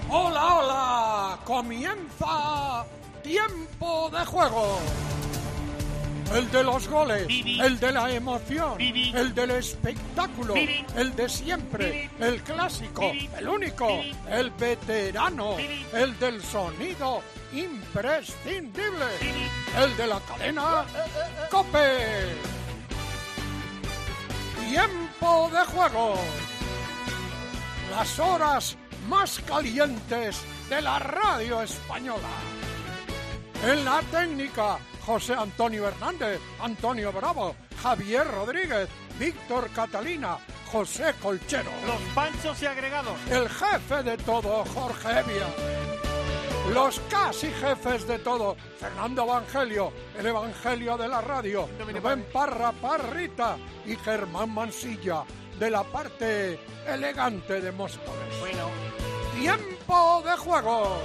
¡Hola, hola! ¡Comienza Tiempo de Juego! El de los goles, el de la emoción, el del espectáculo, el de siempre, el clásico, el único, el veterano, el del sonido imprescindible, el de la cadena COPE. Tiempo de Juego. Las horas más calientes de la radio española. En la técnica, José Antonio Hernández, Antonio Bravo, Javier Rodríguez, Víctor Catalina, José Colchero. Los panchos y agregados. El jefe de todo, Jorge Evia. Los casi jefes de todo, Fernando Evangelio, el Evangelio de la radio, Rubén Parra Parrita y Germán Mansilla, de la parte elegante de Móstoles. Bueno. Tiempo de Juego.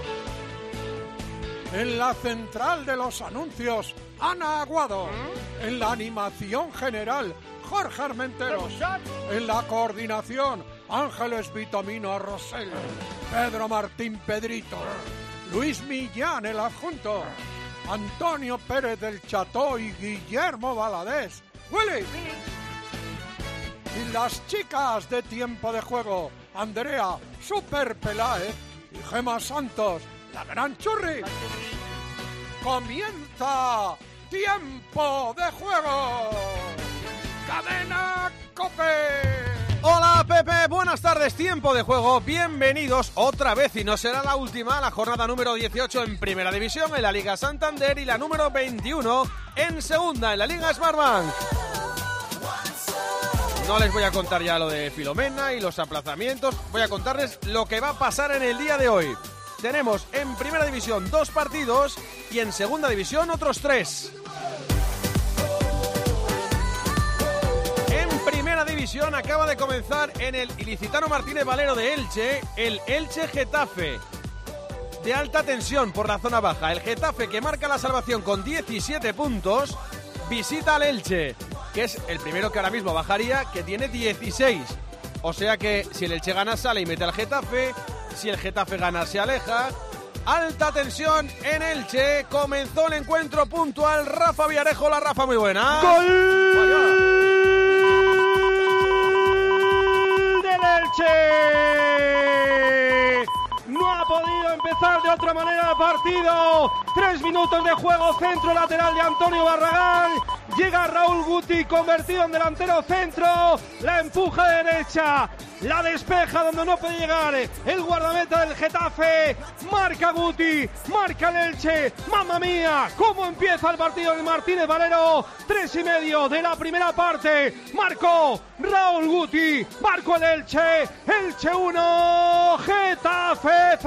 En la central de los anuncios, Ana Aguado. En la animación general, Jorge Armenteros. En la coordinación, Ángeles Vitamino Rosell. Pedro Martín Pedrito. Luis Millán, el adjunto. Antonio Pérez del Cható y Guillermo Valadés. ¡Willy! Y las chicas de Tiempo de Juego, Andrea Super Peláez y Gema Santos, la gran churri. Comienza Tiempo de Juego. Cadena COPE. Hola Pepe, buenas tardes, Tiempo de Juego, bienvenidos otra vez y no será la última, la jornada número 18 en Primera División en la Liga Santander y la número 21 en Segunda en la Liga Smartbank. No les voy a contar ya lo de Filomena y los aplazamientos, voy a contarles lo que va a pasar en el día de hoy. Tenemos en Primera División 2 partidos y en Segunda División otros 3. En Primera División acaba de comenzar en el Ilicitano Martínez Valero de Elche, el Elche Getafe. De alta tensión por la zona baja. El Getafe, que marca la salvación con 17 puntos, visita al Elche, que es el primero que ahora mismo bajaría, que tiene 16. O sea que si el Elche gana sale y mete al Getafe, si el Getafe gana se aleja. Alta tensión en Elche, comenzó el encuentro puntual. Rafa Villarejo, la Rafa, muy buena. ¡Gol del Elche! No ha podido empezar de otra manera el partido. 3 minutos de juego, centro lateral de Antonio Barragán. Llega Raúl Guti, convertido en delantero centro. La empuja de derecha, la despeja donde no puede llegar el guardameta del Getafe. Marca Guti, marca el Elche. ¡Mamma mía! ¿Cómo empieza el partido de Martínez Valero? 3:30 de la primera parte. Marcó Raúl Guti, marcó el Elche. Elche 1, Getafe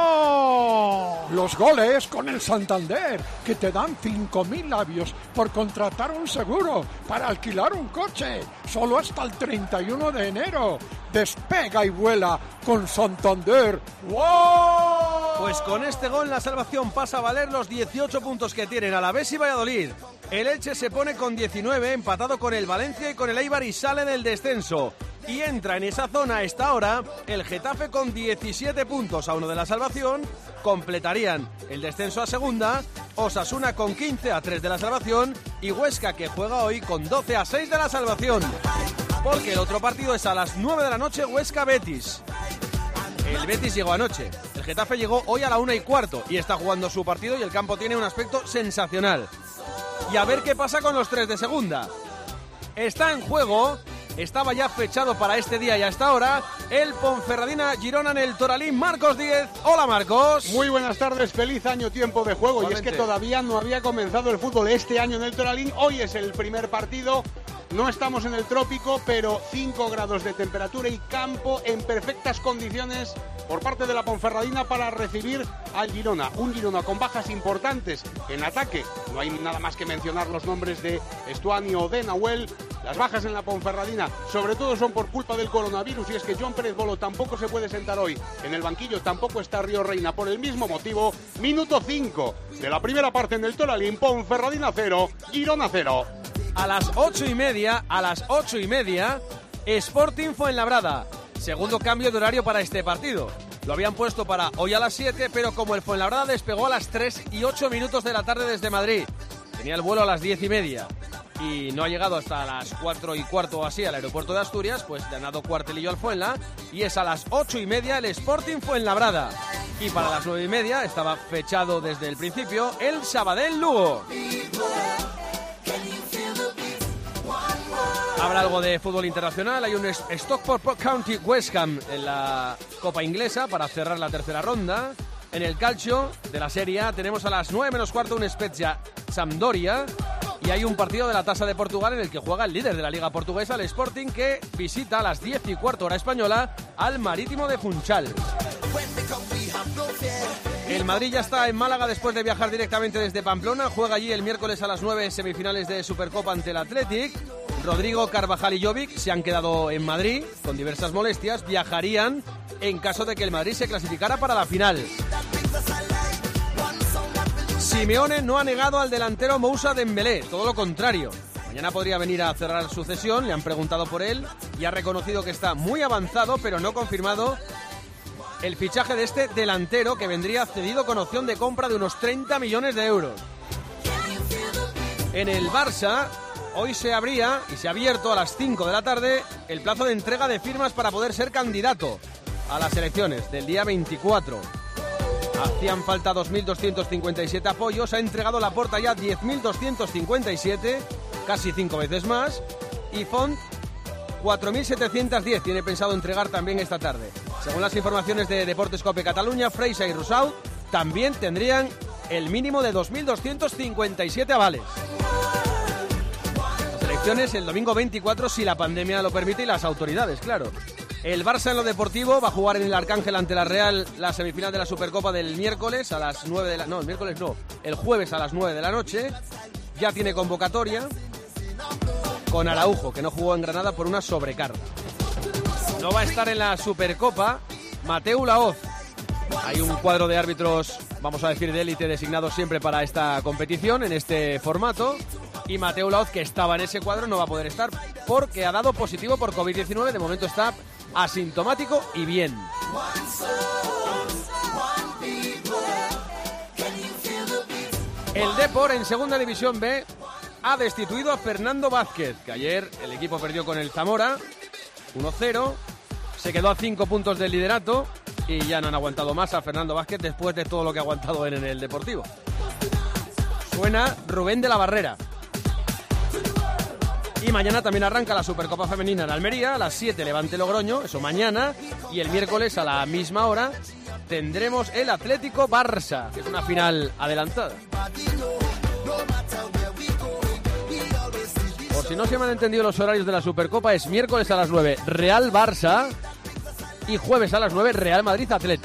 0. Los goles con el Santander, que te dan 5.000 labios por contratar un seguro para alquilar un coche, solo hasta el 31 de enero. Despega y vuela con Santander. ¡Wow! Pues con este gol la salvación pasa a valer los 18 puntos que tienen Alavés y Valladolid. El Elche se pone con 19, empatado con el Valencia y con el Eibar y sale del descenso. Y entra en esa zona a esta hora el Getafe con 17 puntos a 1 de la salvación. Completarían el descenso a segunda, Osasuna con 15 a 3 de la salvación y Huesca, que juega hoy, con 12 a 6 de la salvación. Porque el otro partido es a las 9 de la noche, Huesca-Betis. El Betis llegó anoche, el Getafe llegó hoy a la 1:15 y está jugando su partido y el campo tiene un aspecto sensacional. Y a ver qué pasa con los 3 de segunda. Está en juego, estaba ya fechado para este día y hasta ahora, el Ponferradina-Girona en el Toralín. Marcos Díez. Hola, Marcos. Muy buenas tardes, feliz año, Tiempo de Juego. Igualmente. Y es que todavía no había comenzado el fútbol este año en el Toralín. Hoy es el primer partido. No estamos en el trópico, pero 5 grados de temperatura y campo en perfectas condiciones por parte de la Ponferradina para recibir al Girona. Un Girona con bajas importantes en ataque. No hay nada más que mencionar los nombres de Estuani o de Nahuel. Las bajas en la Ponferradina sobre todo son por culpa del coronavirus, y es que John Pérez Bolo tampoco se puede sentar hoy en el banquillo, tampoco está Río Reina por el mismo motivo. Minuto 5 de la primera parte en el Toralín. Ponferradina 0, Girona 0. A las 8:30, Sporting Fuenlabrada. Segundo cambio de horario para este partido. Lo habían puesto para hoy a las 7, pero como el Fuenlabrada despegó a las 3:08 de la tarde desde Madrid, tenía el vuelo a las 10:30 y no ha llegado hasta las 4:15 o así al aeropuerto de Asturias, pues le han dado cuartelillo al Fuenla y es a las 8:30 el Sporting Fuenlabrada. Y para las 9:30 estaba fechado desde el principio el Sabadell Lugo. Habrá algo de fútbol internacional. Hay un Stockport County West Ham en la Copa Inglesa para cerrar la tercera ronda. En el calcio de la Serie A tenemos a las 9:15 un Spezia Sampdoria. Y hay un partido de la Tasa de Portugal en el que juega el líder de la Liga Portuguesa, el Sporting, que visita a las 10:15 hora española al Marítimo de Funchal. El Madrid ya está en Málaga después de viajar directamente desde Pamplona. Juega allí el miércoles a las 9 semifinales de Supercopa ante el Athletic. Rodrigo, Carvajal y Jovic se han quedado en Madrid con diversas molestias. Viajarían en caso de que el Madrid se clasificara para la final. Simeone no ha negado al delantero Moussa Dembélé, todo lo contrario. Mañana podría venir a cerrar su cesión, le han preguntado por él y ha reconocido que está muy avanzado, pero no confirmado el fichaje de este delantero que vendría cedido con opción de compra de unos 30 millones de euros. En el Barça, hoy se abría y se ha abierto a las 5 de la tarde el plazo de entrega de firmas para poder ser candidato a las elecciones del día 24. Hacían falta 2.257 apoyos, ha entregado Laporta ya 10.257, casi 5 veces más, y Font 4.710 tiene pensado entregar también esta tarde. Según las informaciones de Deportes Cope Cataluña, Freixa y Rousseau también tendrían el mínimo de 2.257 avales. Las elecciones el domingo 24 si la pandemia lo permite y las autoridades, claro. El Barça en lo deportivo va a jugar en el Arcángel ante la Real la semifinal de la Supercopa del miércoles a las 9 de la... No, el miércoles no, el jueves a las 9 de la noche. Ya tiene convocatoria con Araujo, que no jugó en Granada por una sobrecarga. No va a estar en la Supercopa Mateu Laoz. Hay un cuadro de árbitros, vamos a decir, de élite designados siempre para esta competición, en este formato. Y Mateu Laoz, que estaba en ese cuadro, no va a poder estar porque ha dado positivo por COVID-19. De momento está asintomático y bien. El Depor en Segunda División B ha destituido a Fernando Vázquez, que ayer el equipo perdió con el Zamora 1-0, se quedó a 5 puntos del liderato y ya no han aguantado más a Fernando Vázquez después de todo lo que ha aguantado en el Deportivo. Suena Rubén de la Barrera. Y mañana también arranca la Supercopa Femenina en Almería, a las 7 Levante Logroño, eso mañana, y el miércoles a la misma hora tendremos el Atlético Barça, que es una final adelantada. Por si no se me han entendido los horarios de la Supercopa, es miércoles a las 9 Real Barça y jueves a las 9 Real Madrid Atlético.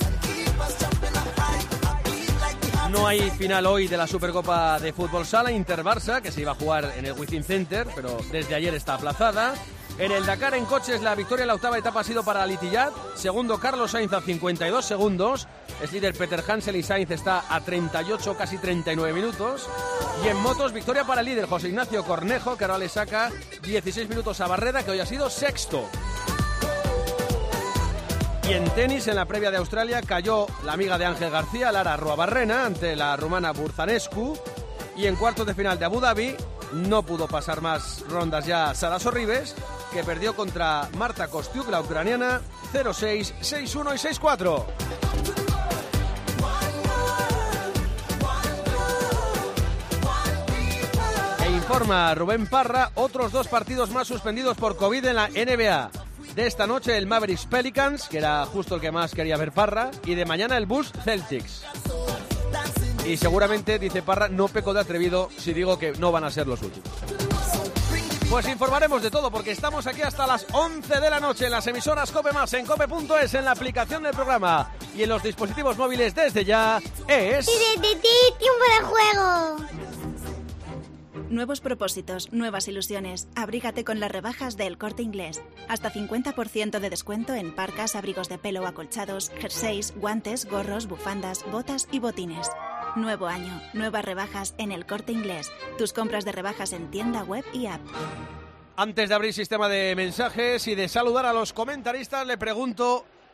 No hay final hoy de la Supercopa de Fútbol Sala Inter-Barça, que se iba a jugar en el Wizzing Center, pero desde ayer está aplazada. En el Dakar en coches la victoria en la octava etapa ha sido para Litillat, segundo Carlos Sainz a 52 segundos, es líder Peter Hansel y Sainz está a 38, casi 39 minutos. Y en motos victoria para el líder José Ignacio Cornejo, que ahora le saca 16 minutos a Barreda, que hoy ha sido sexto. Y en tenis, en la previa de Australia, cayó la amiga de Ángel García, Lara Arruabarrena, ante la rumana Burzanescu. Y en cuartos de final de Abu Dhabi, no pudo pasar más rondas ya Sara Sorribes, que perdió contra Marta Kostiuk, la ucraniana, 0-6, 6-1 y 6-4. E informa Rubén Parra, otros 2 partidos más suspendidos por COVID en la NBA. De esta noche el Mavericks Pelicans, que era justo el que más quería ver Parra, y de mañana el Bulls Celtics. Y seguramente, dice Parra, no peco de atrevido si digo que no van a ser los últimos. Pues informaremos de todo, porque estamos aquí hasta las 11 de la noche en las emisoras COPE+, en cope.es, en la aplicación del programa y en los dispositivos móviles desde ya. Es... ¡Tiempo de juego! Nuevos propósitos, nuevas ilusiones. Abrígate con las rebajas de El Corte Inglés. Hasta 50% de descuento en parcas, abrigos de pelo, acolchados, jerseys, guantes, gorros, bufandas, botas y botines. Nuevo año, nuevas rebajas en El Corte Inglés. Tus compras de rebajas en tienda, web y app. Antes de abrir sistema de mensajes y de saludar a los comentaristas, le pregunto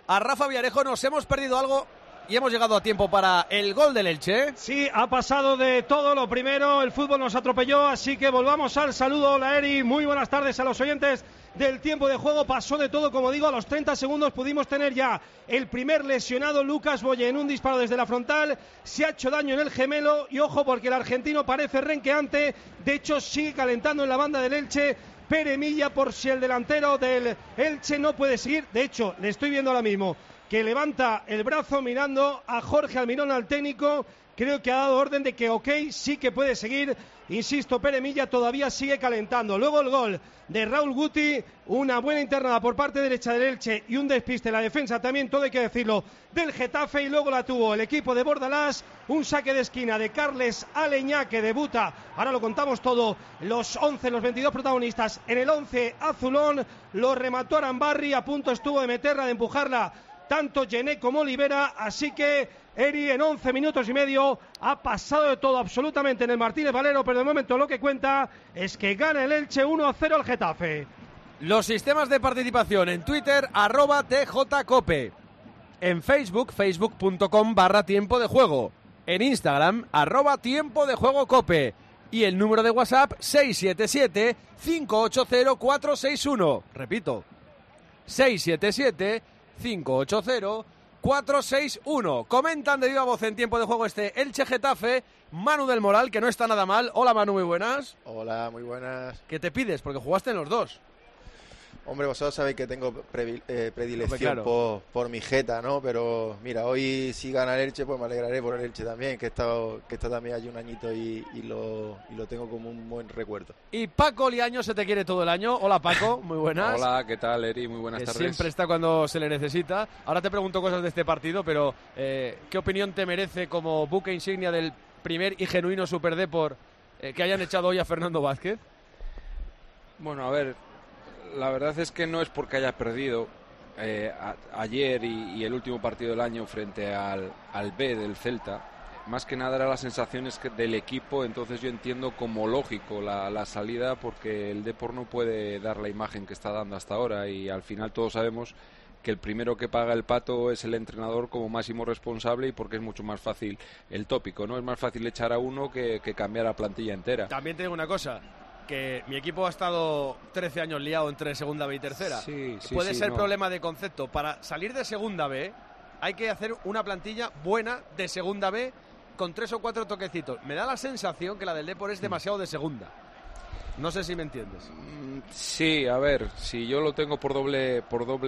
a Rafa Villarejo. Nos hemos perdido algo y hemos llegado a tiempo para el gol del Elche. Sí, ha pasado de todo. Lo primero, el fútbol nos atropelló, así que volvamos al saludo. Hola, Eri, muy buenas tardes a los oyentes del tiempo de juego. Pasó de todo, como digo, a los 30 segundos pudimos tener ya el primer lesionado, Lucas Boye, en un disparo desde la frontal. Se ha hecho daño en el gemelo y ojo porque el argentino parece renqueante. De hecho, sigue calentando en la banda del Elche Pere Milla, por si el delantero del Elche no puede seguir. De hecho, le estoy viendo ahora mismo que levanta el brazo mirando a Jorge Almirón, al técnico. Creo que ha dado orden de que ok, sí que puede seguir. Insisto, Pere Milla todavía sigue calentando. Luego el gol de Raúl Guti, una buena internada por parte derecha del Elche y un despiste en la defensa también, todo hay que decirlo, del Getafe. Y luego la tuvo el equipo de Bordalás, un saque de esquina de Carles Aleñá, que debuta, ahora lo contamos todo, los 22 protagonistas en el 11 azulón. Lo remató Arambarri, a punto estuvo de meterla, de empujarla tanto Gené como Olivera, así que Eri en 11 minutos y medio ha pasado de todo absolutamente en el Martínez Valero, pero de momento lo que cuenta es que gana el Elche 1-0 al Getafe. Los sistemas de participación en Twitter, @TJCope, en Facebook, facebook.com/tiempo de juego, en Instagram, @tiempo de juego cope, y el número de WhatsApp 677-580-461. Repito, 677-580-461. Comentan de viva voz en tiempo de juego este Elche Getafe, Manu del Moral, que no está nada mal. Hola Manu, muy buenas. Hola, muy buenas. ¿Qué te pides? Porque jugaste en los dos. Hombre, vosotros sabéis que tengo predilección claro. por mi Geta, ¿no? Pero mira, hoy si gana el Elche, pues me alegraré por el Elche también, que he estado también allí un añito y lo tengo como un buen recuerdo. Y Paco Liaño se te quiere todo el año. Hola Paco, muy buenas. Hola, ¿qué tal, Eri? Muy buenas tardes. Siempre está cuando se le necesita. Ahora te pregunto cosas de este partido, pero ¿qué opinión te merece como buque insignia del primer y genuino Superdeport que hayan echado hoy a Fernando Vázquez? Bueno, a ver, la verdad es que no es porque haya perdido ayer y el último partido del año frente al B del Celta. Más que nada eran las sensaciones del equipo, entonces yo entiendo como lógico la salida, porque el Depor no puede dar la imagen que está dando hasta ahora, y al final todos sabemos que el primero que paga el pato es el entrenador como máximo responsable, y porque es mucho más fácil el tópico, ¿no? Es más fácil echar a uno que cambiar a plantilla entera. También te digo una cosa, que mi equipo ha estado 13 años liado entre segunda B y tercera. Sí, Puede ser problema de concepto. Para salir de segunda B hay que hacer una plantilla buena de segunda B con 3 o 4 toquecitos. Me da la sensación que la del Depor es demasiado de segunda. No sé si me entiendes. Sí, a ver, si yo lo tengo por doble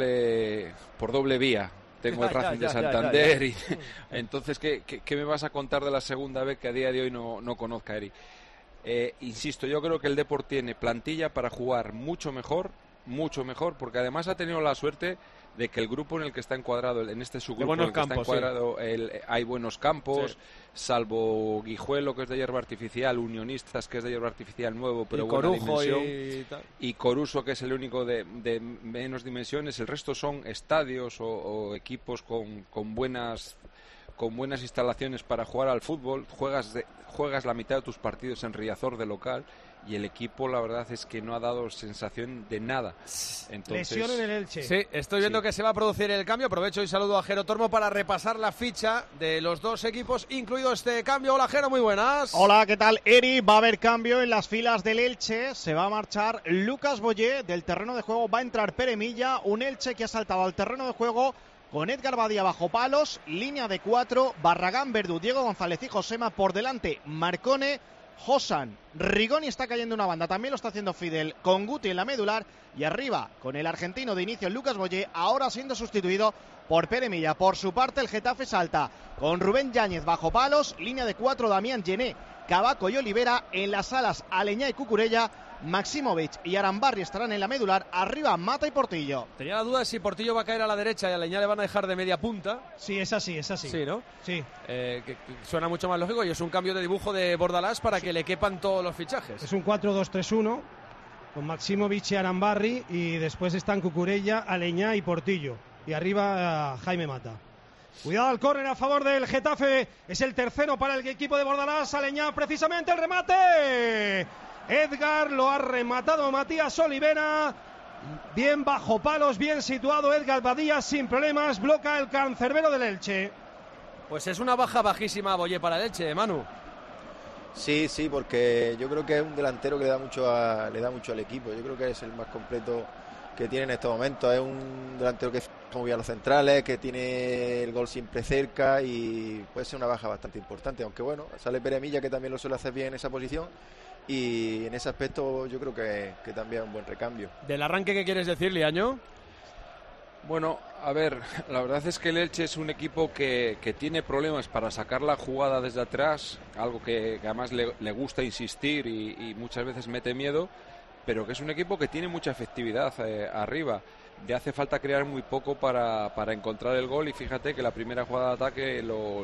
vía. Tengo el Racing de Santander. Y entonces, ¿qué me vas a contar de la segunda B que a día de hoy no conozca, Eri? Insisto, yo creo que el Depor tiene plantilla para jugar mucho mejor, porque además ha tenido la suerte de que el grupo en el que está encuadrado, en este subgrupo en el que está encuadrado, hay buenos campos, sí, salvo Guijuelo, que es de hierba artificial, Unionistas, que es de hierba artificial nuevo, pero buena dimensión, y Coruso, que es el único de menos dimensiones. El resto son estadios o equipos con buenas instalaciones para jugar al fútbol. Juegas la mitad de tus partidos en Riazor de local, y el equipo, la verdad es que no ha dado sensación de nada. Entonces, lesión en el Elche. Sí, estoy viendo que se va a producir el cambio. Aprovecho y saludo a Jero Tormo para repasar la ficha de los dos equipos, incluido este cambio. Hola Jero, muy buenas. Hola, ¿qué tal, Eri? Va a haber cambio en las filas del Elche. Se va a marchar Lucas Boye del terreno de juego. Va a entrar Pere Milla, un Elche que ha saltado al terreno de juego con Edgar Badía bajo palos, línea de 4, Barragán, Verdú, Diego González y Josema, por delante Marcone, Josan, Rigoni está cayendo una banda, también lo está haciendo Fidel, con Guti en la medular, y arriba con el argentino de inicio Lucas Boye, ahora siendo sustituido por Pere Milla. Por su parte el Getafe salta con Rubén Yáñez bajo palos, línea de 4, Damián Gené, Cavaco y Olivera, en las alas Aleñá y Cucurella, Maximovic y Arambarri estarán en la medular, arriba Mata y Portillo. Tenía la duda de si Portillo va a caer a la derecha y a Aleñá le van a dejar de media punta. Sí, es así. Sí, ¿no? Sí. Que suena mucho más lógico, y es un cambio de dibujo de Bordalás para que le quepan todos los fichajes. Es un 4-2-3-1 con Maximovic y Arambarri, y después están Cucurella, Aleñá y Portillo, y arriba Jaime Mata. Cuidado al córner a favor del Getafe, es el tercero para el equipo de Bordalás. Aleñá, precisamente el remate. Edgar lo ha rematado Matías Olivera. Bien bajo palos, bien situado Edgar Badía, sin problemas, bloca el cancerbero del Elche. Pues es una baja bajísima Boyé para el Elche, Manu. Sí, porque yo creo que es un delantero que le da mucho al equipo. Yo creo que es el más completo que tiene en estos momentos. Es un delantero que fija muy bien a los centrales, que tiene el gol siempre cerca y puede ser una baja bastante importante. Aunque bueno, sale Pere Milla, que también lo suele hacer bien en esa posición. Y en ese aspecto yo creo que también es un buen recambio. ¿Del arranque qué quieres decir, Liaño? Bueno, a ver, la verdad es que el Elche es un equipo que tiene problemas para sacar la jugada desde atrás, algo que además le gusta insistir y muchas veces mete miedo, pero que es un equipo que tiene mucha efectividad arriba. Le hace falta crear muy poco para encontrar el gol y fíjate que la primera jugada de ataque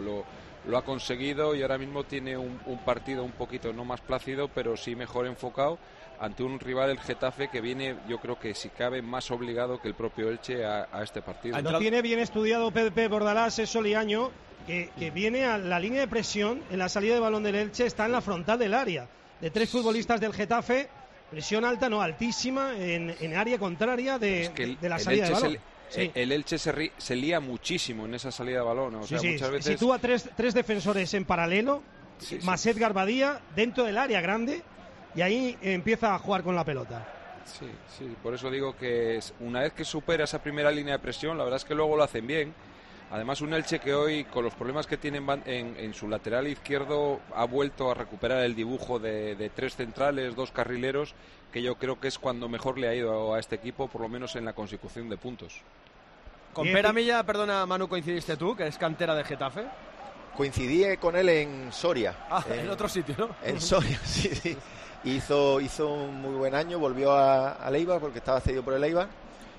lo ha conseguido y ahora mismo tiene un partido un poquito no más plácido, pero sí mejor enfocado ante un rival, el Getafe, que viene, yo creo que si cabe, más obligado que el propio Elche a este partido. No tiene bien estudiado Pepe Bordalás, eso Liaño, que viene a la línea de presión en la salida de balón del Elche, está en la frontal del área, de 3 futbolistas del Getafe, presión alta, no, altísima, en área contraria de la salida de balón. El Elche se lía muchísimo en esa salida de balón. O sea, muchas veces sitúa tres defensores en paralelo, más Edgar Badía dentro del área grande, y ahí empieza a jugar con la pelota. Sí, por eso digo que una vez que supera esa primera línea de presión, la verdad es que luego lo hacen bien. Además, un Elche que hoy, con los problemas que tiene en su lateral izquierdo, ha vuelto a recuperar el dibujo de 3 centrales, 2 carrileros, que yo creo que es cuando mejor le ha ido a este equipo, por lo menos en la consecución de puntos. Con Pere Milla, perdona Manu, ¿coincidiste tú, que es cantera de Getafe? Coincidí con él en Soria. En otro sitio, ¿no? En Soria, sí. Hizo un muy buen año, volvió a Eibar porque estaba cedido por el Eibar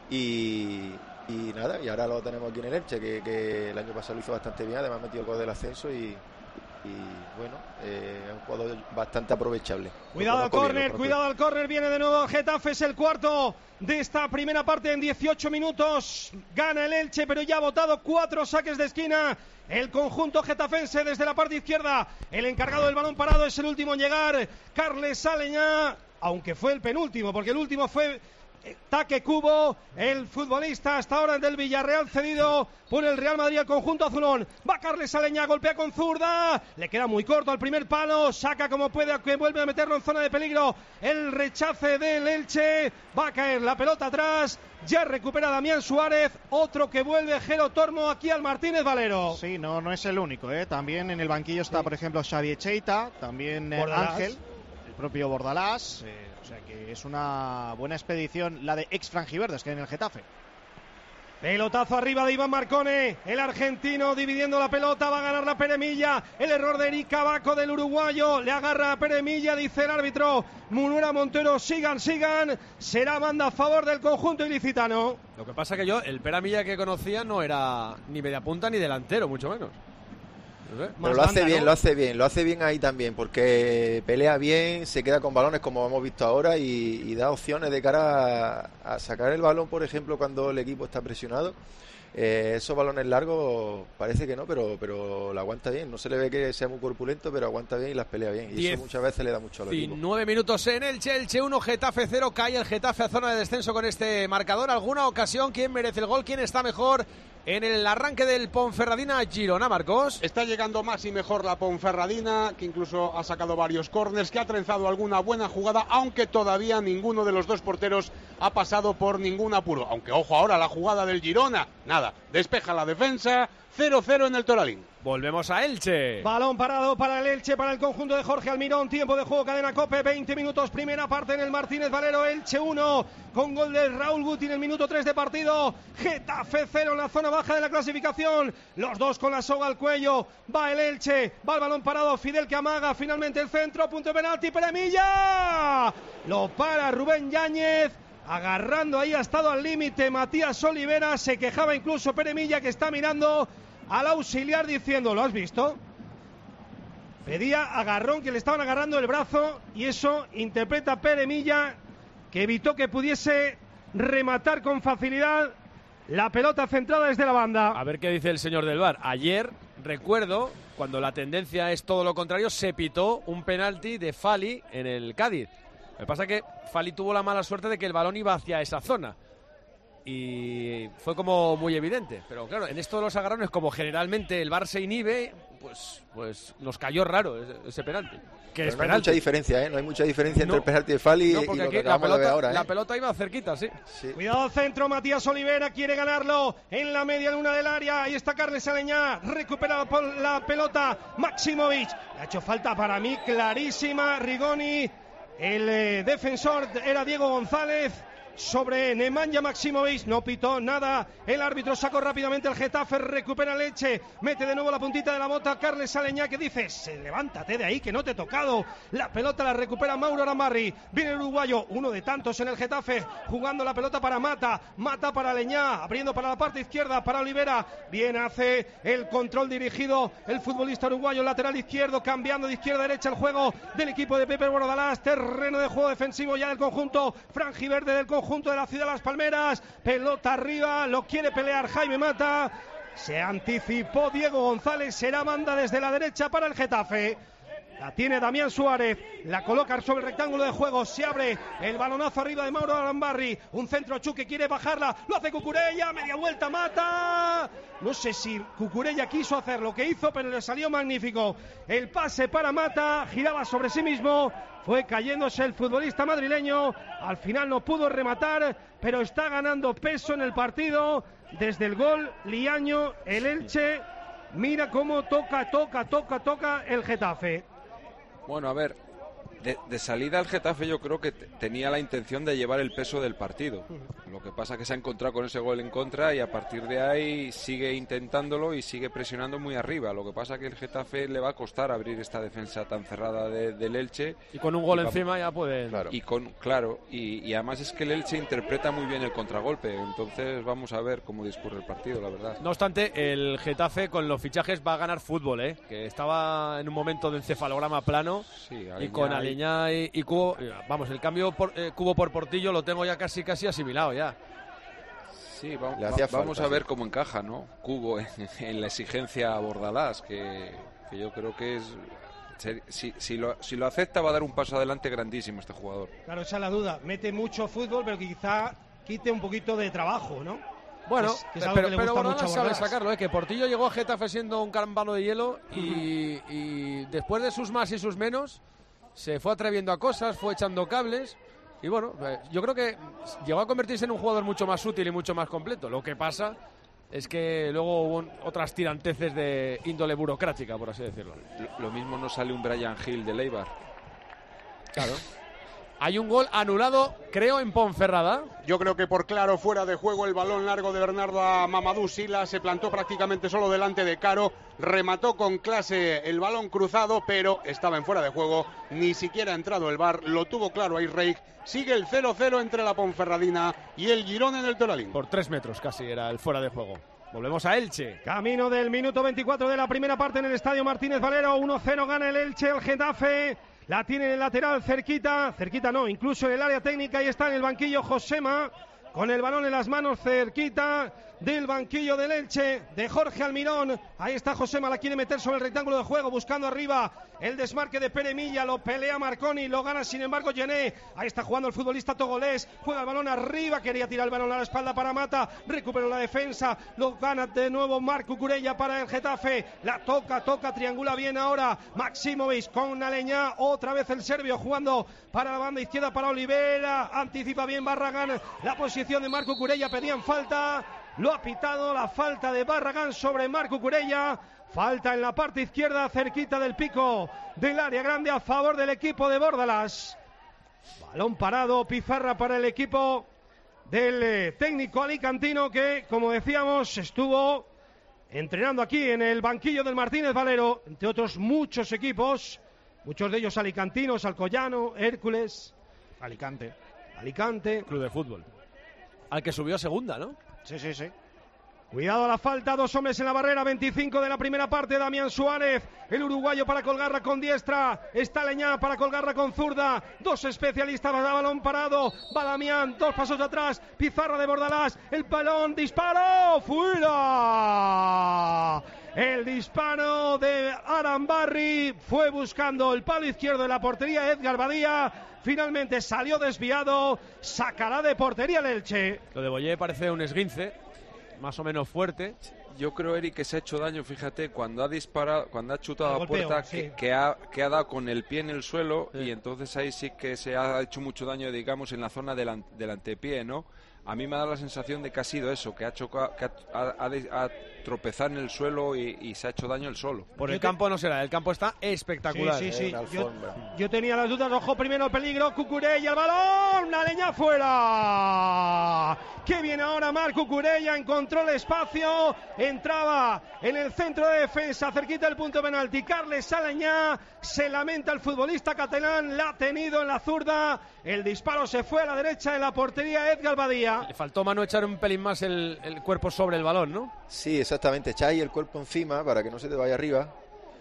y nada, y ahora lo tenemos aquí en el Elche, que el año pasado lo hizo bastante bien, además metió el gol del ascenso y bueno, es un jugador bastante aprovechable. Cuidado al córner, viene de nuevo Getafe, es el cuarto de esta primera parte en 18 minutos, gana el Elche, pero ya ha botado 4 saques de esquina el conjunto getafense desde la parte izquierda. El encargado del balón parado es el último en llegar, Carles Aleñá, aunque fue el penúltimo, porque el último fue Taque Cubo, el futbolista hasta ahora del Villarreal, cedido por el Real Madrid al conjunto azulón. Va Carles Aleñá, golpea con zurda, le queda muy corto al primer palo, saca como puede, que vuelve a meterlo en zona de peligro. El rechace del Elche, va a caer la pelota atrás, ya recupera Damián Suárez, otro que vuelve Jero Tormo aquí al Martínez Valero. Sí, no es el único, también en el banquillo está, por ejemplo, Xavi Echeita, también Ángel, el propio Bordalás. O sea que es una buena expedición la de ex franjiverdes que hay en el Getafe. Pelotazo arriba de Iván Marcone, el argentino dividiendo la pelota, va a ganar la Pere Milla, el error de Eric Cabaco del uruguayo, le agarra a Pere Milla, dice el árbitro Munuera Montero, sigan, será banda a favor del conjunto ilicitano. Lo que pasa que yo, el Pere Milla que conocía no era ni media punta ni delantero, mucho menos. Pero lo hace bien ahí también, porque pelea bien, se queda con balones como hemos visto ahora y da opciones de cara a sacar el balón, por ejemplo, cuando el equipo está presionado. Esos balones largos parece que no, pero lo aguanta bien. No se le ve que sea muy corpulento, pero aguanta bien y las pelea bien. Y eso muchas veces le da mucho al equipo. 9 minutos en Elche 1, Getafe 0. Cae el Getafe a zona de descenso con este marcador. ¿Alguna ocasión? ¿Quién merece el gol? ¿Quién está mejor en el arranque del Ponferradina Girona, Marcos? Está llegando más y mejor la Ponferradina, que incluso ha sacado varios córners, que ha trenzado alguna buena jugada, aunque todavía ninguno de los 2 porteros ha pasado por ningún apuro. Aunque ojo ahora la jugada del Girona, nada, despeja la defensa, 0-0 en el Toralín. Volvemos a Elche. Balón parado para el Elche, para el conjunto de Jorge Almirón. Tiempo de juego, cadena COPE, 20 minutos, primera parte en el Martínez Valero. Elche 1, con gol de Raúl Guti en el minuto 3 de partido. Getafe 0 en la zona baja de la clasificación. Los dos con la soga al cuello. Va el Elche, va el balón parado. Fidel que amaga, finalmente el centro, punto de penalti, Pere Milla. Lo para Rubén Yáñez. Agarrando ahí, ha estado al límite Matías Olivera. Se quejaba incluso Pere Milla, que está mirando al auxiliar diciendo, ¿lo has visto? Pedía agarrón, que le estaban agarrando el brazo, y eso interpreta Pere Milla, que evitó que pudiese rematar con facilidad la pelota centrada desde la banda. A ver qué dice el señor del VAR. Ayer, recuerdo, cuando la tendencia es todo lo contrario, se pitó un penalti de Fali en el Cádiz. Lo que pasa es que Fali tuvo la mala suerte de que el balón iba hacia esa zona. Y fue como muy evidente. Pero claro, en esto de los agarrones, como generalmente el VAR se inhibe, pues nos cayó raro ese penalti. Que es no hay penalti. mucha diferencia, ¿eh? No hay mucha diferencia entre el penalti de Fali y lo que acabamos de ver ahora, ¿eh? La pelota iba cerquita, sí. Cuidado al centro, Matías Olivera quiere ganarlo en la media luna del área. Ahí está Carles Aleñá, recupera la pelota Maximovic. Ha hecho falta para mí clarísima Rigoni. El defensor era Diego González sobre Nemanja Maximovic, no pitó nada el árbitro, sacó rápidamente el Getafe, recupera el Elche, mete de nuevo la puntita de la bota Carles Aleñá, que dice, levántate de ahí que no te he tocado, la pelota la recupera Mauro Arambarri, viene el uruguayo, uno de tantos en el Getafe, jugando la pelota para Mata para Aleñá, abriendo para la parte izquierda para Olivera, bien hace el control dirigido el futbolista uruguayo, lateral izquierdo, cambiando de izquierda a derecha el juego del equipo de Pepe Bordalás, terreno de juego defensivo ya del conjunto franjiverde, del conjunto de la ciudad de Las Palmeras, pelota arriba, lo quiere pelear Jaime Mata, se anticipó Diego González, será banda desde la derecha para el Getafe. La tiene Damián Suárez, la coloca sobre el rectángulo de juego, se abre el balonazo arriba de Mauro Arambarri, un centro Chu que quiere bajarla, lo hace Cucurella, media vuelta, Mata. No sé si Cucurella quiso hacer lo que hizo, pero le salió magnífico. El pase para Mata, giraba sobre sí mismo, fue cayéndose el futbolista madrileño, al final no pudo rematar, pero está ganando peso en el partido, desde el gol Liaño, el Elche, mira cómo toca el Getafe. Bueno, a ver, de salida al Getafe yo creo que tenía la intención de llevar el peso del partido. Lo que pasa es que se ha encontrado con ese gol en contra y a partir de ahí sigue intentándolo y sigue presionando muy arriba. Lo que pasa es que el Getafe le va a costar abrir esta defensa tan cerrada del Elche. Y con un gol encima ya puede... Claro. Y además es que el Elche interpreta muy bien el contragolpe. Entonces vamos a ver cómo discurre el partido, la verdad. No obstante, el Getafe con los fichajes va a ganar fútbol, que estaba en un momento de encefalograma plano, y con Aleñá y Cubo, vamos, el cambio Cubo por Portillo lo tengo ya casi asimilado ya. Sí, vamos a ver cómo encaja, ¿no? Cubo en la exigencia a Bordalás, que yo creo que es... Si lo acepta va a dar un paso adelante grandísimo este jugador. Claro, esa es la duda, mete mucho fútbol, pero quizá quite un poquito de trabajo, ¿no? Bueno, que es algo que le gusta mucho a sabe sacarlo, que Portillo llegó a Getafe siendo un campano de hielo y después de sus más y sus menos se fue atreviendo a cosas, fue echando cables y bueno, yo creo que llegó a convertirse en un jugador mucho más útil y mucho más completo. Lo que pasa es que luego hubo otras tiranteces de índole burocrática, por así decirlo. Lo mismo no sale un Brian Hill de Eibar. Claro. Hay un gol anulado, creo, en Ponferrada. Yo creo que por claro fuera de juego el balón largo de Bernardo a Mamadou Sila, se plantó prácticamente solo delante de Caro, remató con clase el balón cruzado, pero estaba en fuera de juego, ni siquiera ha entrado el VAR, lo tuvo claro ahí Reich. Sigue el 0-0 entre la Ponferradina y el Girona en el Toralín. Por 3 metros casi era el fuera de juego. Volvemos a Elche. Camino del minuto 24 de la primera parte en el Estadio Martínez Valero. 1-0 gana el Elche, el Getafe. La tiene en el lateral cerquita no, incluso en el área técnica. Y está en el banquillo Josema, con el balón en las manos cerquita del banquillo del Elche, de Jorge Almirón. Ahí está Josema, la quiere meter sobre el rectángulo de juego, buscando arriba el desmarque de Pere Milla, lo pelea Marconi, lo gana sin embargo Gené. Ahí está jugando el futbolista togolés, juega el balón arriba, quería tirar el balón a la espalda para Mata, recuperó la defensa, lo gana de nuevo Marc Cucurella para el Getafe, la toca, triangula bien ahora Maximovic con Aleñá, otra vez el serbio jugando para la banda izquierda para Olivera, anticipa bien Barragán, la posición de Marc Cucurella, pedían falta. Lo ha pitado, la falta de Barragán sobre Marc Cucurella. Falta en la parte izquierda, cerquita del pico del área grande a favor del equipo de Bordalás. Balón parado, pizarra para el equipo del técnico alicantino que, como decíamos, estuvo entrenando aquí en el banquillo del Martínez Valero, entre otros muchos equipos, muchos de ellos alicantinos, Alcoyano, Hércules, Alicante, Club de Fútbol, al que subió a segunda, ¿no? Sí. Cuidado a la falta, 2 hombres en la barrera, 25 de la primera parte, Damián Suárez, el uruguayo para colgarla con diestra, está Aleñá para colgarla con zurda, 2 especialistas, a balón parado, va Damián, 2 pasos atrás, pizarra de Bordalás, el balón, disparo, fuera. el disparo de Arambarri, fue buscando el palo izquierdo de la portería Edgar Badía, finalmente salió desviado, sacará de portería el Elche. Lo de Boyé parece un esguince, más o menos fuerte. Yo creo, Eric, que se ha hecho daño, fíjate, cuando ha disparado, cuando ha chutado a golpeo, puerta, sí. que ha dado con el pie en el suelo, y entonces ahí sí que se ha hecho mucho daño, digamos, en la zona del antepié, ¿no? A mí me da la sensación de que ha sido eso, que ha chocado, que ha tropezado en el suelo y se ha hecho daño el solo. Por el campo no será, el campo está espectacular. Sí. Yo tenía las dudas, ojo, primero el peligro, Cucurella, el balón, la leña fuera. Que viene ahora Marc Cucurella, encontró el espacio, entraba en el centro de defensa, cerquita del punto penalti. Carles Aleñá, se lamenta el futbolista catalán, la ha tenido en la zurda. El disparo se fue a la derecha de la portería Edgar Badía. Le faltó, Manu, echar un pelín más el cuerpo sobre el balón, ¿no? Sí, exactamente, echáis el cuerpo encima para que no se te vaya arriba,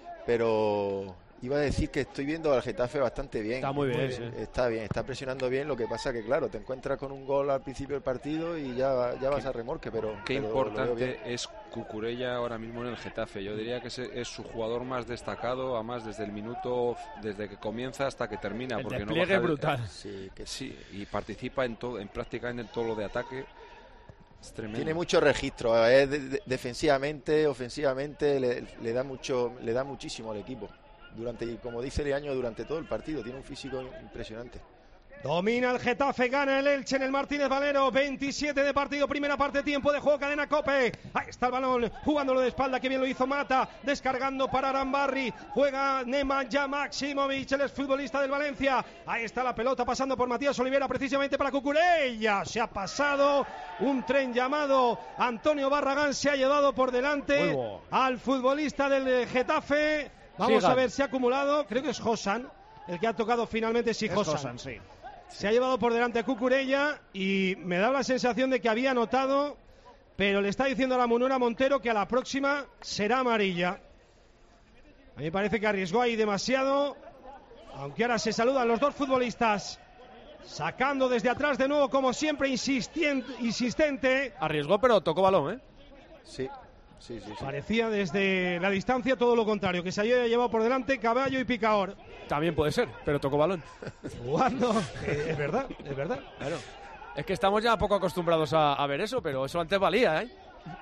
pero iba a decir que estoy viendo al Getafe bastante bien. Está muy bien, sí. Está bien, está presionando bien, lo que pasa que claro, te encuentras con un gol al principio del partido y ya vas a remolque, pero... Qué importante es Cucurella ahora mismo en el Getafe. Yo diría que es su jugador más destacado, además desde el minuto, desde que comienza hasta que termina. El porque despliegue no brutal. Sí, y participa en todo, en prácticamente en todo lo de ataque. Es tremendo. Tiene mucho registro, defensivamente, ofensivamente, le da muchísimo al equipo. Como dice Leaño, durante todo el partido, tiene un físico impresionante. Domina el Getafe, gana el Elche en el Martínez Valero, 27 de partido, primera parte, tiempo de juego, cadena COPE. Ahí está el balón, jugándolo de espalda, que bien lo hizo Mata, descargando para Arambarri, juega Nemanja Maksimovic, el exfutbolista del Valencia. Ahí está la pelota pasando por Matías Olivera, precisamente para Cucurella. Se ha pasado un tren llamado Antonio Barragán, se ha llevado por delante al futbolista del Getafe. Vamos a ver si ha acumulado, creo que es Josan el que ha tocado finalmente, sí, Josan. Sí. Se ha llevado por delante a Cucurella y me da la sensación de que había anotado, pero le está diciendo a la Munera Montero que a la próxima será amarilla. A mí me parece que arriesgó ahí demasiado, aunque ahora se saludan los dos futbolistas, sacando desde atrás de nuevo, como siempre, insistente. Arriesgó, pero tocó balón, ¿eh? Sí. Parecía desde la distancia todo lo contrario, que se había llevado por delante Caballo y Picaor. También puede ser, pero tocó balón. Jugando, es verdad. Claro. Es que estamos ya poco acostumbrados a ver eso, pero eso antes valía, ¿eh?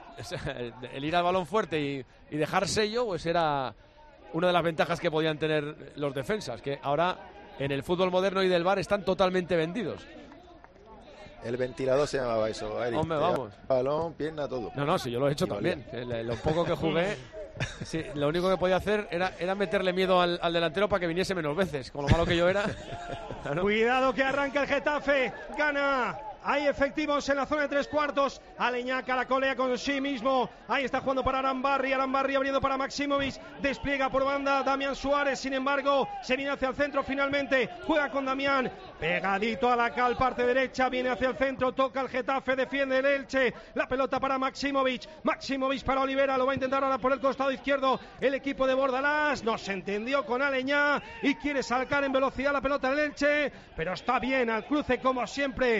El ir al balón fuerte y dejar sello, pues era una de las ventajas que podían tener los defensas, que ahora en el fútbol moderno y del VAR están totalmente vendidos. El ventilador se llamaba eso. Ari. Hombre, vamos. Balón, pierna, todo. No, sí, yo lo he hecho también. Lo poco que jugué, sí, lo único que podía hacer era meterle miedo al delantero para que viniese menos veces, con lo malo que yo era. Claro. Cuidado que arranca el Getafe, gana. Hay efectivos en la zona de tres cuartos. Aleñá caracolea con sí mismo. Ahí está jugando para Arambarri. Arambarri abriendo para Maksimovic. Despliega por banda Damián Suárez. Sin embargo, se viene hacia el centro finalmente. Juega con Damián. Pegadito a la cal, parte derecha. Viene hacia el centro. Toca el Getafe. Defiende el Elche. La pelota para Maksimovic. Maksimovic para Olivera. Lo va a intentar ahora por el costado izquierdo. El equipo de Bordalás. No se entendió con Aleñá. Y quiere salcar en velocidad la pelota del Elche. Pero está bien al cruce como siempre.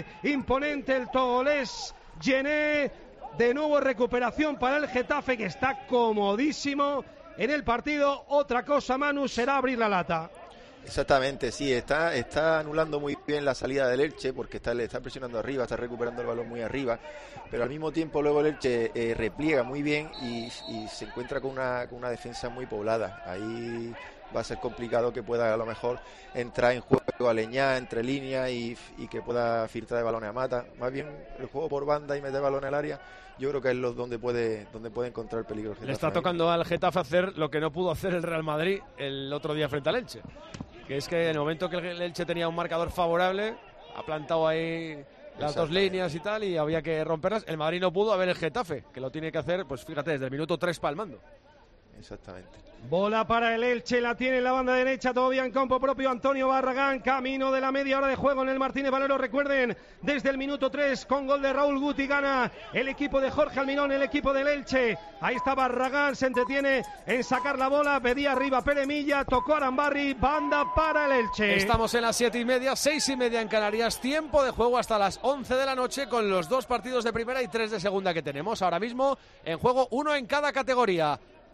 El togolés Gené, de nuevo recuperación para el Getafe, que está comodísimo en el partido. Otra cosa, Manu, será abrir la lata. Exactamente, sí, está anulando muy bien la salida del Elche, porque le está presionando arriba, está recuperando el balón muy arriba, pero al mismo tiempo luego el Elche repliega muy bien y se encuentra con una defensa muy poblada. Ahí va a ser complicado que pueda a lo mejor entrar en juego Aleñá entre líneas y que pueda filtrar de balones a Mata. Más bien el juego por banda y meter balón al área, yo creo que es donde puede encontrar el peligro. Le está tocando al Getafe hacer lo que no pudo hacer el Real Madrid el otro día frente al Elche, que es que en el momento que el Elche tenía un marcador favorable, ha plantado ahí las dos líneas y tal, y había que romperlas. El Madrid no pudo, a ver el Getafe, que lo tiene que hacer, pues fíjate, desde el minuto 3 palmando. Exactamente. Bola para el Elche, la tiene en la banda derecha, todavía en campo propio Antonio Barragán, camino de la media hora de juego en el Martínez Valero. Recuerden, desde el minuto 3 con gol de Raúl Guti gana el equipo de Jorge Almirón, el equipo del Elche. Ahí está Barragán, se entretiene en sacar la bola, pedía arriba Pere Milla, tocó Arambarri, banda para el Elche. Estamos en las 7:30, 6:30 en Canarias, tiempo de juego hasta las 11 de la noche con los dos partidos de primera y 3 de segunda que tenemos ahora mismo en juego, uno en cada categoría.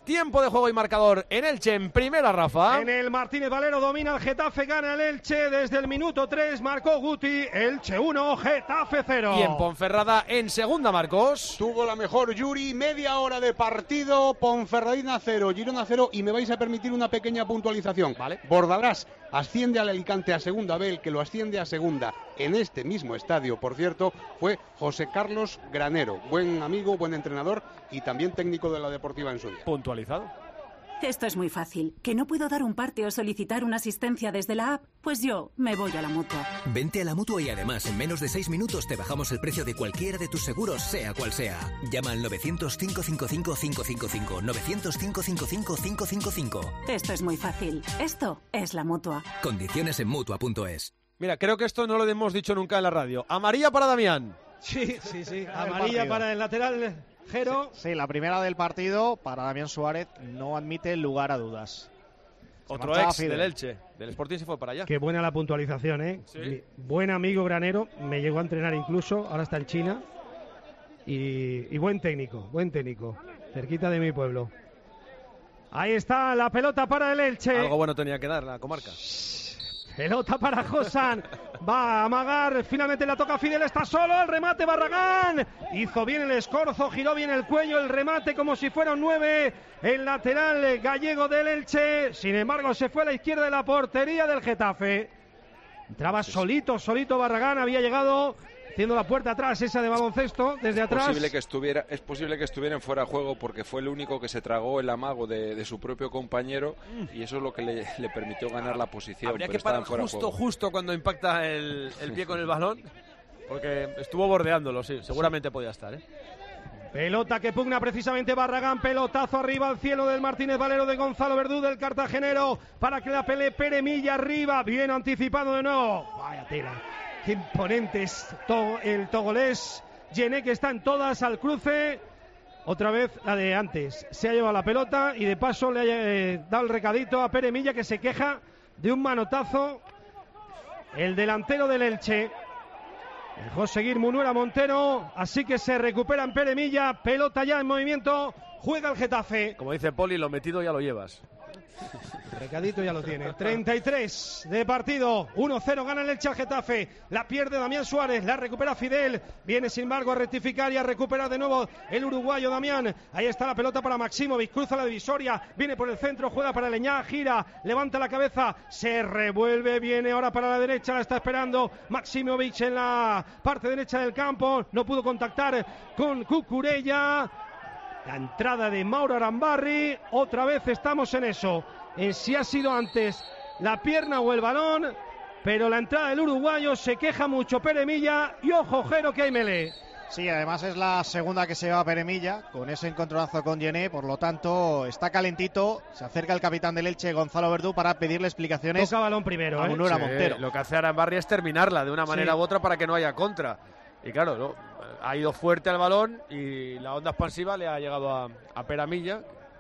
Tiempo de juego y marcador en Elche en primera, Rafa. En el Martínez Valero domina el Getafe, gana el Elche desde el minuto 3, marcó Guti, Elche 1, Getafe 0. Y en Ponferrada en segunda, Marcos. Tuvo la mejor Yuri, media hora de partido, Ponferradina 0, Girona 0, y me vais a permitir una pequeña puntualización. Vale. Bordalás asciende al Alicante a segunda B, el que lo asciende a segunda en este mismo estadio, por cierto, fue José Carlos Granero, buen amigo, buen entrenador y también técnico de la Deportiva en su día. Puntualizado. Esto es muy fácil. ¿Que no puedo dar un parte o solicitar una asistencia desde la app? Pues yo me voy a la Mutua. Vente a la Mutua y además en menos de 6 minutos te bajamos el precio de cualquiera de tus seguros, sea cual sea. Llama al 900-555-555. 900-555-555. Esto es muy fácil. Esto es la Mutua. Condiciones en Mutua.es. Mira, creo que esto no lo hemos dicho nunca en la radio. Amarilla para Damián. Sí. Amarilla para el lateral. Jero. Sí, la primera del partido para Damián Suárez no admite lugar a dudas. Otro ex del Elche, del Sporting se fue para allá. Qué buena la puntualización, ¿eh? Sí. Mi buen amigo Granero, me llegó a entrenar incluso, ahora está en China. Y buen técnico, cerquita de mi pueblo. Ahí está la pelota para el Elche. Algo bueno tenía que dar la comarca. Pelota para Josan, va a amagar, finalmente la toca Fidel, está solo, el remate Barragán, hizo bien el escorzo, giró bien el cuello, el remate como si fuera un 9, el lateral gallego del Elche, sin embargo se fue a la izquierda de la portería del Getafe, entraba solito Barragán, había llegado haciendo la puerta atrás, esa de baloncesto, desde atrás. Es posible que estuviera en fuera de juego porque fue el único que se tragó el amago de su propio compañero y eso es lo que le permitió ganar la posición. Habría que parar justo cuando impacta el pie con el balón, porque estuvo bordeándolo, sí, seguramente podía estar, ¿eh? Pelota que pugna precisamente Barragán, pelotazo arriba al cielo del Martínez Valero de Gonzalo Verdú del cartagenero, para que la pelee Pere Milla arriba, bien anticipado de nuevo. Vaya tela. Qué imponente es el togolés. Gené, que está en todas al cruce. Otra vez la de antes. Se ha llevado la pelota y de paso le ha dado el recadito a Pere Milla, que se queja de un manotazo. El delantero del Elche dejó seguir Munuera Montero. Así que se recupera en Pere Milla. Pelota ya en movimiento. Juega el Getafe. Como dice Poli, lo metido ya lo llevas. Recadito ya lo tiene. 33 de partido. 1-0 gana el Elche al Getafe. La pierde Damián Suárez. La recupera Fidel. Viene sin embargo a rectificar y a recuperar de nuevo el uruguayo Damián. Ahí está la pelota para Maximovic. Cruza la divisoria. Viene por el centro. Juega para Leñá. Gira. Levanta la cabeza. Se revuelve. Viene ahora para la derecha. La está esperando Maximovic en la parte derecha del campo. No pudo contactar con Cucurella. La entrada de Mauro Arambarri, otra vez estamos en eso, en si ha sido antes la pierna o el balón, pero la entrada del uruguayo, se queja mucho Pere Milla y ojo Jero que hay melee. Sí, además es la segunda que se lleva Pere Milla, con ese encontronazo con Gené, por lo tanto está calentito, se acerca el capitán del Elche, Gonzalo Verdú, para pedirle explicaciones. Toca balón primero, a Munuera Montero. Lo que hace Arambarri es terminarla de una manera u otra para que no haya contra. Y claro, ¿no? Ha ido fuerte al balón y la onda expansiva le ha llegado a Pere Milla,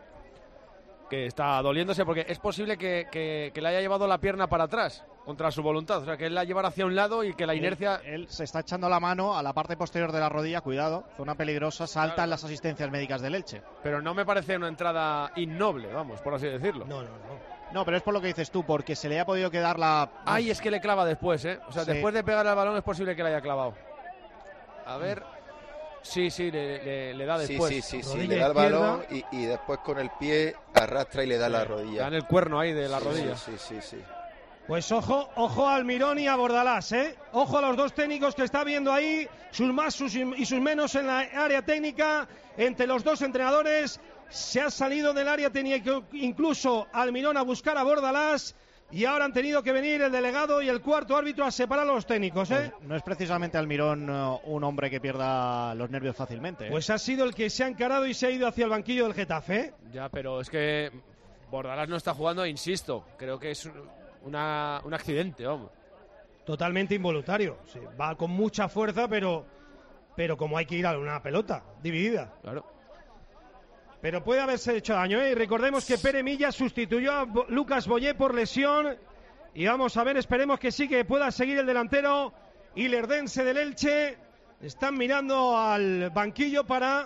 que está doliéndose porque es posible que le haya llevado la pierna para atrás contra su voluntad, o sea, que él la llevara hacia un lado y que la inercia... Él se está echando la mano a la parte posterior de la rodilla, cuidado, zona peligrosa, saltan las asistencias médicas del Elche. Pero no me parece una entrada innoble, vamos, por así decirlo. No, pero es por lo que dices tú, porque se le ha podido quedar la... Ay, es que le clava después, ¿eh? O sea, Sí. después de pegar al balón es posible que le haya clavado. A ver... Sí, le da después. Sí, le da el balón y después con el pie arrastra y le da la rodilla. Da en el cuerno ahí de la rodilla. Sí. Pues ojo a Almirón y a Bordalás, ¿eh? Ojo a los dos técnicos que está viendo ahí, sus más y sus menos en la área técnica, entre los dos entrenadores. Se ha salido del área técnica incluso Almirón a buscar a Bordalás. Y ahora han tenido que venir el delegado y el cuarto árbitro a separar a los técnicos, ¿eh? Pues no es precisamente Almirón un hombre que pierda los nervios fácilmente, ¿eh? Pues ha sido el que se ha encarado y se ha ido hacia el banquillo del Getafe, ¿eh? Ya, pero es que Bordalás no está jugando, insisto. Creo que es un accidente, vamos. Totalmente involuntario. Sí, va con mucha fuerza, pero como hay que ir a una pelota dividida. Claro. Pero puede haberse hecho daño, ¿eh? Y recordemos que Pere Milla sustituyó a Lucas Boyé por lesión. Y vamos a ver, esperemos que sí que pueda seguir el delantero ilerdense del Elche. Están mirando al banquillo para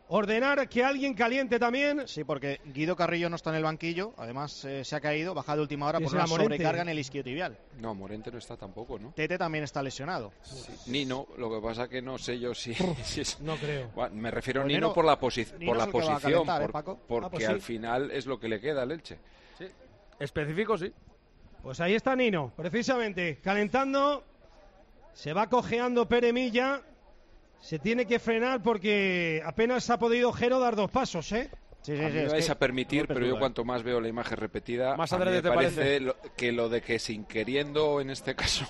ordenar que alguien caliente también. Sí, porque Guido Carrillo no está en el banquillo, además se ha caído, baja de última hora por una sobrecarga en el isquiotibial. No, Morente no está tampoco, ¿no? Tete también está lesionado. Sí. Nino, lo que pasa que no sé yo si es... No creo. Bueno, me refiero a Nino por la posición, Paco. porque pues sí. al final es lo que le queda al Elche. Sí. Específico, sí. Pues ahí está Nino, precisamente, calentando. Se va cojeando Pere Milla. Se tiene que frenar porque apenas ha podido Jero dar 2 pasos, ¿eh? Sí, me vais a permitir, pero yo cuanto más veo la imagen repetida, más me parece lo de que sin queriendo, en este caso,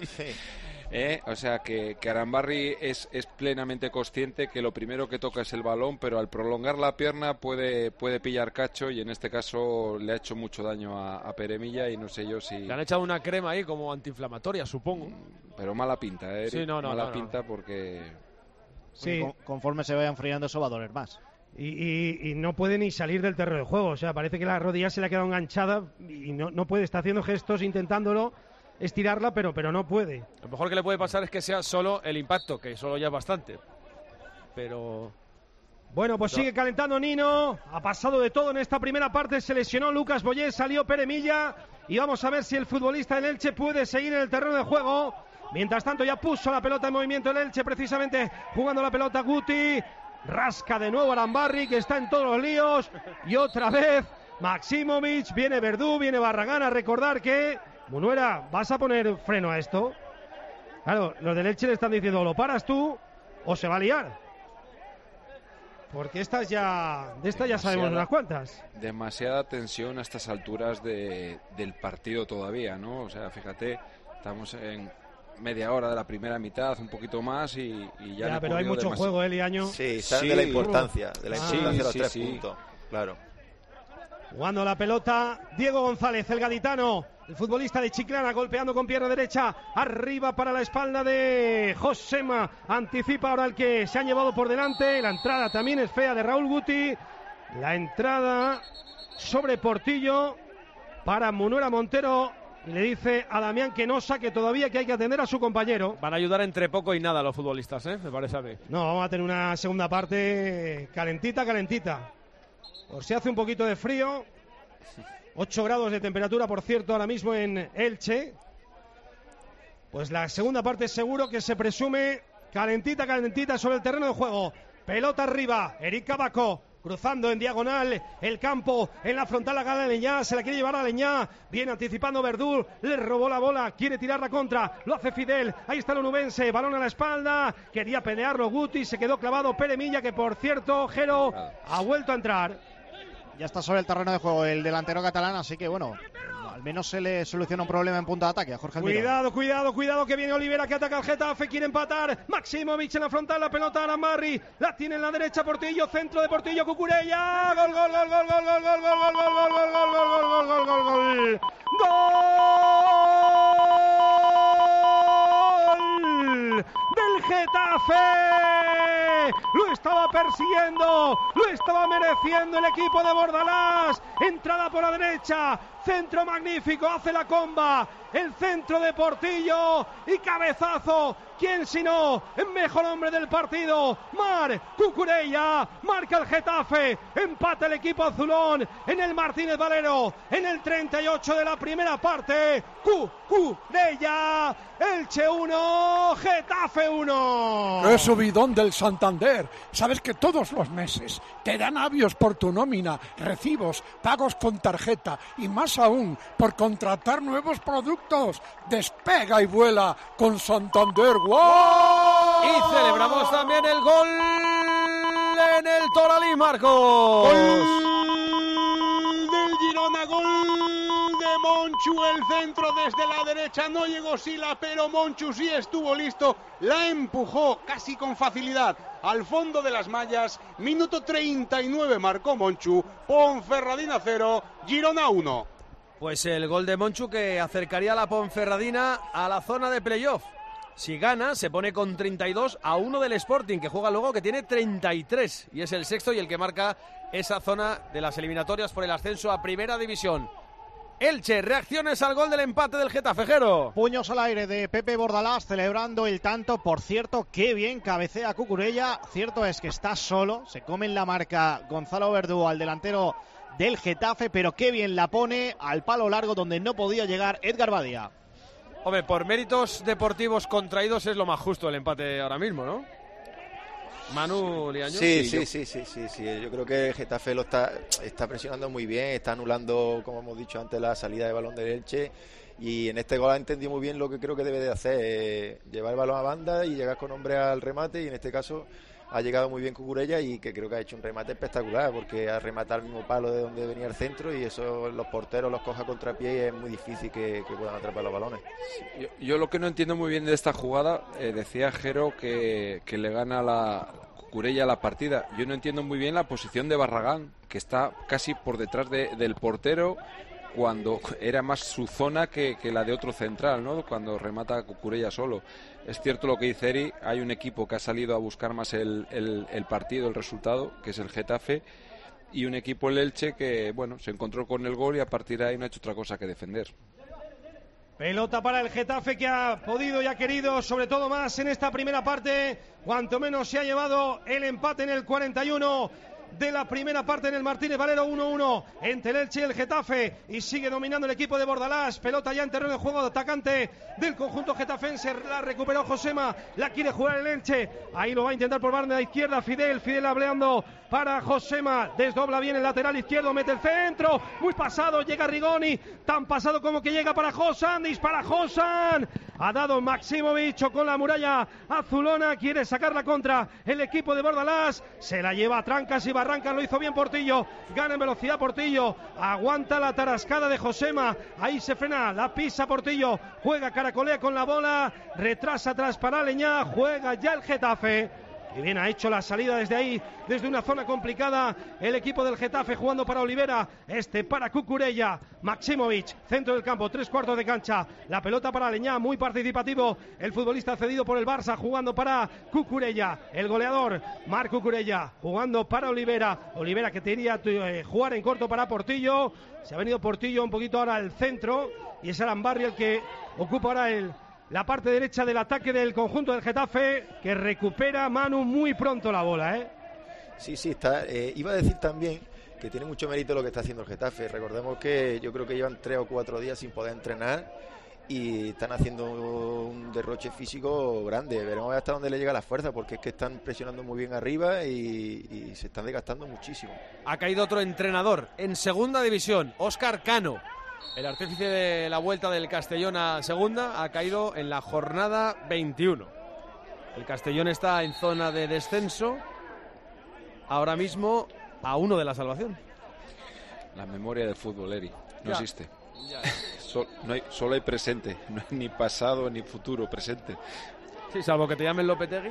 o sea, que Arambarri es plenamente consciente que lo primero que toca es el balón, pero al prolongar la pierna puede pillar cacho, y en este caso le ha hecho mucho daño a Pere Milla, y no sé yo si... Le han echado una crema ahí como antiinflamatoria, supongo. Pero mala pinta, Eric. Sí, mala pinta porque... Sí. Conforme se vaya enfriando eso va a doler más. Y no puede ni salir del terreno de juego. O sea, parece que la rodilla se le ha quedado enganchada y no puede. Está haciendo gestos intentándolo estirarla, pero no puede. Lo mejor que le puede pasar es que sea solo el impacto, que solo ya es bastante. Pero... Bueno, pues sigue calentando Nino. Ha pasado de todo en esta primera parte. Se lesionó Lucas Boyé, salió Pere Milla. Y vamos a ver si el futbolista del Elche puede seguir en el terreno de juego. Mientras tanto ya puso la pelota en movimiento el Elche, precisamente jugando la pelota Guti. Rasca de nuevo Arambarri, que está en todos los líos. Y otra vez Maximovic, viene Verdú, viene Barragán a recordar que... Munuera, ¿vas a poner freno a esto? Claro, los del Elche le están diciendo, ¿lo paras tú o se va a liar? Porque de estas ya sabemos unas cuantas. Demasiada tensión a estas alturas del partido todavía, ¿no? O sea, fíjate, estamos en... media hora de la primera mitad, un poquito más y ya pero hay mucho juego, Eliaño. Sí, saben de la importancia de los 3 puntos, claro. Jugando la pelota, Diego González, el gaditano, el futbolista de Chiclana, golpeando con pierna derecha, arriba para la espalda de Josema, anticipa ahora el que se han llevado por delante, la entrada también es fea de Raúl Guti, la entrada sobre Portillo para Munuera Montero. Y le dice a Damián que no saque todavía, que hay que atender a su compañero. Van a ayudar entre poco y nada los futbolistas, me parece a mí. No, vamos a tener una segunda parte calentita. Por si hace un poquito de frío. 8 grados de temperatura, por cierto, ahora mismo en Elche. Pues la segunda parte seguro que se presume calentita sobre el terreno de juego. Pelota arriba, Eric Cabaco. Cruzando en diagonal el campo, en la frontal la gana de Leñá, se la quiere llevar a Leñá, viene anticipando Verdú, le robó la bola, quiere tirar la contra, lo hace Fidel, ahí está el onubense, balón a la espalda, quería pelearlo Guti, se quedó clavado Pere Milla, que por cierto, Jero ha vuelto a entrar. Ya está sobre el terreno de juego el delantero catalán, así que bueno, al menos se le soluciona un problema en punta de ataque a Jorge Almirón. Cuidado, que viene Olivera, que ataca al Getafe, quiere empatar, Maximovic en la frontal, la pelota a Arambarri, la tiene en la derecha Portillo, centro de Portillo, Cucurella, gol del Getafe, lo estaba persiguiendo, lo estaba mereciendo el equipo de Bordalás, entrada por la derecha, centro magnífico, hace la comba, el centro de Portillo y cabezazo, ¿quién sino el mejor hombre del partido? Marc Cucurella, marca el Getafe, empata el equipo azulón en el Martínez Valero, en el 38 de la primera parte, Cucurella, Elche 1, Getafe 1. ¡Qué subidón del Santander! Sabes que todos los meses te dan avios por tu nómina, recibos, pagos con tarjeta y más aún por contratar nuevos productos. Despega y vuela con Santander. ¡Wow! Y celebramos también el gol en el Toralín, Marcos. Gol del Girona, gol de Monchu, el centro desde la derecha, no llegó Sila, pero Monchu sí estuvo listo, la empujó casi con facilidad al fondo de las mallas, minuto 39 marcó Monchu, Ponferradina 0, Girona 1. Pues el gol de Monchu que acercaría a la Ponferradina a la zona de playoff. Si gana, se pone con 32 a 1 del Sporting, que juega luego, que tiene 33. Y es el sexto y el que marca esa zona de las eliminatorias por el ascenso a Primera División. Elche. Reacciones al gol del empate del Getafe, Jero. Puños al aire de Pepe Bordalás celebrando el tanto. Por cierto, qué bien cabecea Cucurella. Cierto es que está solo, se come en la marca Gonzalo Verdú al delantero del Getafe, pero qué bien la pone al palo largo donde no podía llegar Edgar Badía. Hombre, por méritos deportivos contraídos es lo más justo el empate ahora mismo, ¿no? Manu Liaño. Sí. Yo creo que el Getafe lo está presionando muy bien, está anulando, como hemos dicho antes, la salida de balón del Elche, y en este gol ha entendido muy bien lo que creo que debe de hacer, llevar el balón a banda y llegar con hombre al remate, y en este caso ha llegado muy bien Cucurella, y que creo que ha hecho un remate espectacular, porque ha rematado el mismo palo de donde venía el centro, y eso los porteros los coja contra pie y es muy difícil que puedan atrapar los balones. Sí, yo lo que no entiendo muy bien de esta jugada, decía Jero que le gana la Cucurella la partida. Yo no entiendo muy bien la posición de Barragán, que está casi por detrás del portero, cuando era más su zona que la de otro central, ¿no? Cuando remata Cucurella solo. Es cierto lo que dice Eri, hay un equipo que ha salido a buscar más el partido, el resultado, que es el Getafe, y un equipo, el Elche, que bueno, se encontró con el gol y a partir de ahí no ha hecho otra cosa que defender. Pelota para el Getafe, que ha podido y ha querido, sobre todo más en esta primera parte, cuanto menos se ha llevado el empate en el 41 de la primera parte en el Martínez Valero. 1-1 entre el Elche y el Getafe, y sigue dominando el equipo de Bordalás. Pelota ya en terreno de juego de atacante del conjunto getafense, la recuperó Josema, la quiere jugar el Elche, ahí lo va a intentar por banda izquierda Fidel hableando para Josema, desdobla bien el lateral izquierdo, mete el centro, muy pasado, llega Rigoni, tan pasado como que llega para Josan, dispara Josan, ha dado Maximovic con la muralla azulona, quiere sacar la contra el equipo de Bordalás, se la lleva a trancas y barrancas, lo hizo bien Portillo, gana en velocidad Portillo, aguanta la tarascada de Josema, ahí se frena, la pisa Portillo, juega, caracolea con la bola, retrasa atrás para Aleñá, juega ya el Getafe. Y bien ha hecho la salida desde ahí, desde una zona complicada, el equipo del Getafe jugando para Olivera, para Cucurella, Maximovic, centro del campo, 3/4 de cancha, la pelota para Aleñá, muy participativo, el futbolista cedido por el Barça, jugando para Cucurella, el goleador, Marc Cucurella, jugando para Olivera que quería jugar en corto para Portillo, se ha venido Portillo un poquito ahora al centro, y es Arambarri el que ocupa ahora la parte derecha del ataque del conjunto del Getafe, que recupera Manu muy pronto la bola, Sí, está. Iba a decir también que tiene mucho mérito lo que está haciendo el Getafe. Recordemos que yo creo que llevan 3 o 4 días sin poder entrenar y están haciendo un derroche físico grande. Veremos hasta dónde le llega la fuerza, porque es que están presionando muy bien arriba y se están desgastando muchísimo. Ha caído otro entrenador en segunda división, Óscar Cano. El artífice de la vuelta del Castellón a segunda ha caído en la jornada 21. El Castellón está en zona de descenso, ahora mismo a 1 de la salvación. La memoria del fútbol, Eri, no existe. Ya. Solo hay presente, no hay ni pasado ni futuro, presente. Sí, salvo que te llamen Lopetegui.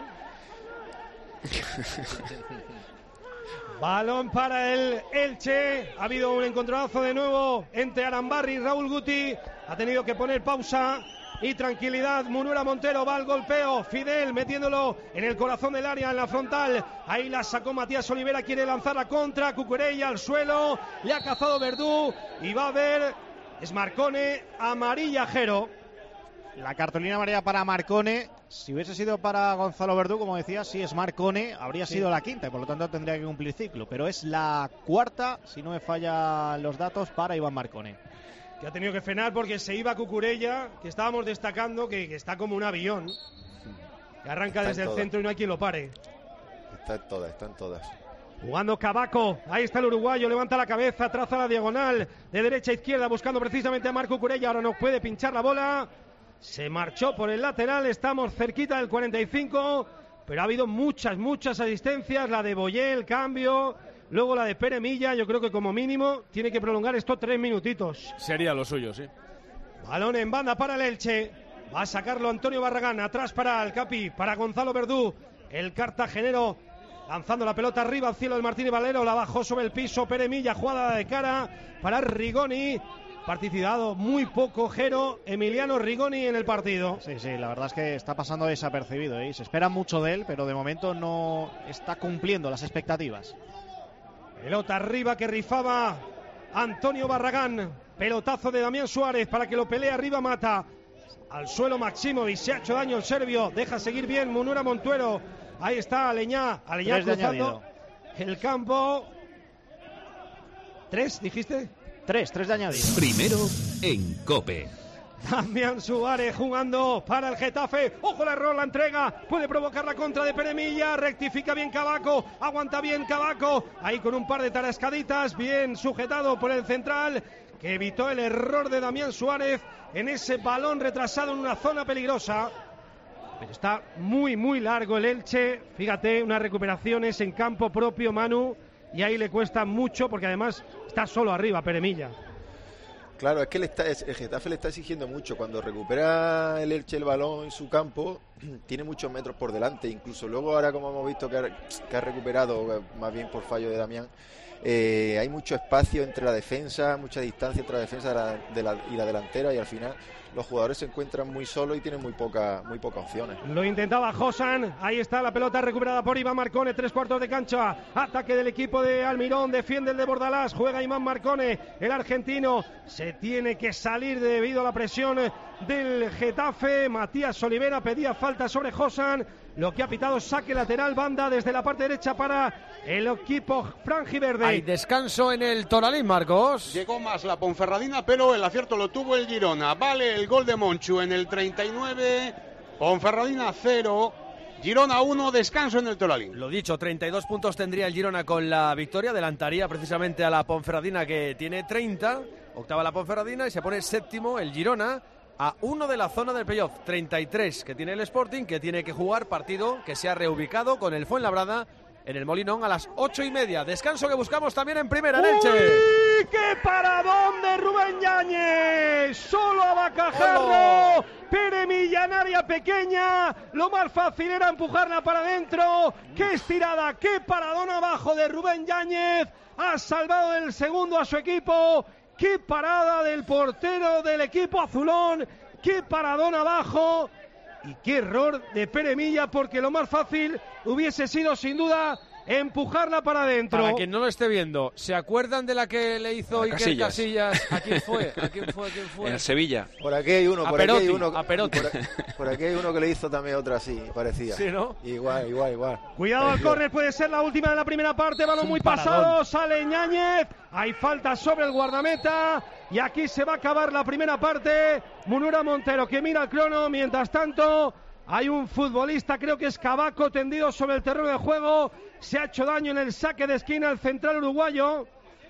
Balón para el Elche, ha habido un encontronazo de nuevo entre Arambarri y Raúl Guti, ha tenido que poner pausa y tranquilidad. Munuera Montero va al golpeo, Fidel metiéndolo en el corazón del área, en la frontal, ahí la sacó Matías Olivera, quiere lanzar la contra, Cucurella al suelo, le ha cazado Verdú y va a haber, es Marcone, amarilla Jero. La cartulina amarilla para Marcone. Si hubiese sido para Gonzalo Verdú, como decía, si es Marcone, habría sido la quinta y por lo tanto tendría que cumplir ciclo. Pero es la cuarta, si no me fallan los datos, para Iván Marcone. Que ha tenido que frenar porque se iba Cucurella, que estábamos destacando, que está como un avión, que arranca desde el centro y no hay quien lo pare. Están todas. Jugando Cavaco, ahí está el uruguayo, levanta la cabeza, traza la diagonal de derecha a izquierda, buscando precisamente a Marco Cucurella, ahora no puede pinchar la bola. Se marchó por el lateral, estamos cerquita del 45, pero ha habido muchas asistencias, la de Boyé, el cambio, luego la de Pere Milla, yo creo que como mínimo tiene que prolongar esto 3 minutitos. Sería lo suyo, sí. Balón en banda para el Elche, va a sacarlo Antonio Barragán, atrás para el Capi, para Gonzalo Verdú, el cartagenero, lanzando la pelota arriba al cielo del Martínez Valero, la bajó sobre el piso Pere Milla, jugada de cara para Rigoni. Participado muy poco Jero, Emiliano Rigoni en el partido. Sí, la verdad es que está pasando desapercibido, ¿eh? Se espera mucho de él, pero de momento no está cumpliendo las expectativas. Pelota arriba que rifaba Antonio Barragán. Pelotazo de Damián Suárez para que lo pelee arriba Mata. Al suelo Maximovic, se ha hecho daño el serbio, deja seguir bien Munura Montuero. Ahí está Aleñá cruzando el campo. ¿3 dijiste? 3 de añadido. Primero en COPE. Damián Suárez jugando para el Getafe. Ojo el error, la entrega. Puede provocar la contra de Pere Milla. Rectifica bien Cavaco. Aguanta bien Cavaco. Ahí con un par de tarascaditas. Bien sujetado por el central, que evitó el error de Damián Suárez en ese balón retrasado en una zona peligrosa. Pero está muy largo el Elche. Fíjate, unas recuperaciones en campo propio, Manu, y ahí le cuesta mucho porque además está solo arriba Pere Milla. Claro, es que el Getafe le está exigiendo mucho. Cuando recupera el Elche el balón en su campo, tiene muchos metros por delante. Incluso luego ahora, como hemos visto que ha recuperado, más bien por fallo de Damián, hay mucho espacio entre la defensa, mucha distancia entre la defensa y la delantera, y al final los jugadores se encuentran muy solos y tienen muy pocas opciones. Lo intentaba Josan, ahí está la pelota recuperada por Iván Marcone, 3/4 de cancha, ataque del equipo de Almirón, defiende el de Bordalás, juega Iván Marcone, el argentino se tiene que salir debido a la presión del Getafe. Matías Olivera pedía falta sobre Josan, lo que ha pitado saque lateral, banda desde la parte derecha para el equipo franjiverde. Hay descanso en el Toralín, Marcos. Llegó más la Ponferradina, pero el acierto lo tuvo el Girona. Vale el gol de Monchu en el 39, Ponferradina 0, Girona 1, descanso en el Toralín. Lo dicho, 32 puntos tendría el Girona con la victoria, adelantaría precisamente a la Ponferradina, que tiene 30, octava la Ponferradina, y se pone séptimo el Girona, a 1 de la zona del playoff, 33 que tiene el Sporting, que tiene que jugar partido que se ha reubicado con el Fuenlabrada en el Molinón a las 8:30. Descanso que buscamos también en primera, en Elche. ¡Uy! ¡Qué paradón de Rubén Yáñez! Solo a Bacajarro. Pere Milla en área pequeña. Lo más fácil era empujarla para adentro. ¡Qué estirada! ¡Qué paradón abajo de Rubén Yáñez! Ha salvado el segundo a su equipo. ¡Qué parada del portero del equipo azulón! ¡Qué paradón abajo! Y qué error de Pere Milla, porque lo más fácil hubiese sido sin duda empujarla para adentro. Para quien no lo esté viendo, ¿se acuerdan de la que le hizo Iker Casillas? ¿A quién fue? En Sevilla. Por aquí hay uno, a Perotti. Por aquí hay uno que le hizo también otra así, parecía. Sí, ¿no? Igual. Cuidado al córner, puede ser la última de la primera parte, balón muy pasado, sale Ñáñez, hay falta sobre el guardameta y aquí se va a acabar la primera parte. Munura Montero que mira el crono, mientras tanto hay un futbolista, creo que es Cavaco, tendido sobre el terreno de juego. Se ha hecho daño en el saque de esquina el central uruguayo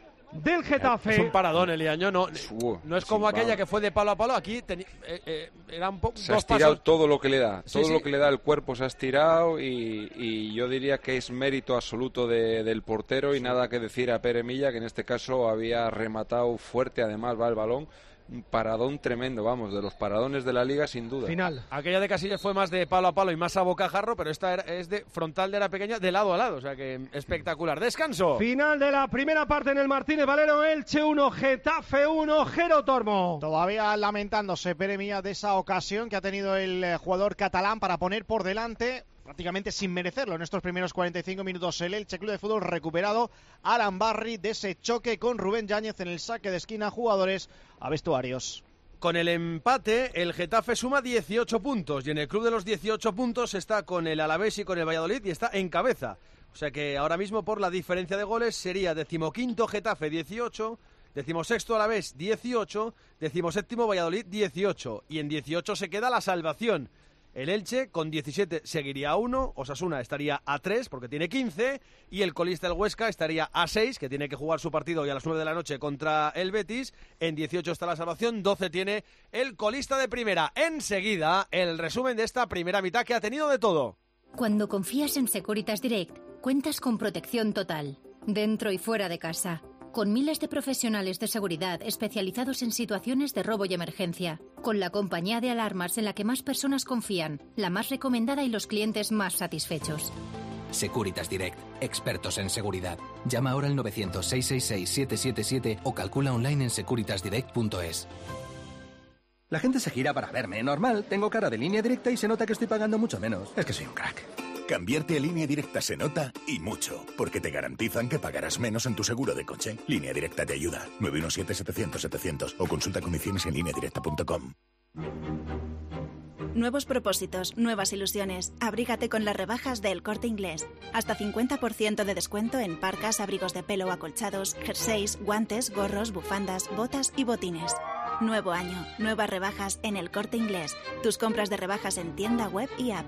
del Getafe. Es un paradón, Eliaño, no es como aquella que fue de palo a palo. Aquí era un poco. Se ha estirado todo lo que le da, lo que le da el cuerpo se ha estirado, y yo diría que es mérito absoluto del portero, y nada que decir a Pere Milla, que en este caso había rematado fuerte, además va el balón. Un paradón tremendo, vamos, de los paradones de la liga sin duda. Final. Aquella de Casillas fue más de palo a palo y más a bocajarro, pero esta es de frontal de la pequeña, de lado a lado, o sea que espectacular. Descanso. Final de la primera parte en el Martínez Valero, Elche 1, Getafe 1, Jero Tormo. Todavía lamentándose Pere Milla de esa ocasión que ha tenido el jugador catalán para poner por delante, prácticamente sin merecerlo, en estos primeros 45 minutos el Elche Club de Fútbol recuperado. Alan Barry de ese choque con Rubén Yáñez en el saque de esquina, jugadores a vestuarios. Con el empate, el Getafe suma 18 puntos y en el club de los 18 puntos está con el Alavés y con el Valladolid y está en cabeza. O sea que ahora mismo por la diferencia de goles sería 15º Getafe 18, 16º Alavés 18, 17º Valladolid 18 y en 18 se queda la salvación. El Elche con 17 seguiría a 1, Osasuna estaría a 3 porque tiene 15 y el colista el Huesca estaría a 6, que tiene que jugar su partido hoy a las 9 de la noche contra el Betis. En 18 está la salvación, 12 tiene el colista de primera. Enseguida el resumen de esta primera mitad que ha tenido de todo. Cuando confías en Securitas Direct, cuentas con protección total, dentro y fuera de casa. Con miles de profesionales de seguridad especializados en situaciones de robo y emergencia. Con la compañía de alarmas en la que más personas confían, la más recomendada y los clientes más satisfechos. Securitas Direct, expertos en seguridad. Llama ahora al 900-666-777 o calcula online en securitasdirect.es. La gente se gira para verme. Normal, tengo cara de línea directa y se nota que estoy pagando mucho menos. Es que soy un crack. Cambiarte a Línea Directa se nota y mucho, porque te garantizan que pagarás menos en tu seguro de coche. Línea Directa te ayuda. 917-700-700 o consulta condiciones en lineadirecta.com. Nuevos propósitos, nuevas ilusiones. Abrígate con las rebajas de El Corte Inglés. Hasta 50% de descuento en parcas, abrigos de pelo o acolchados, jerseys, guantes, gorros, bufandas, botas y botines. Nuevo año, nuevas rebajas en El Corte Inglés. Tus compras de rebajas en tienda, web y app.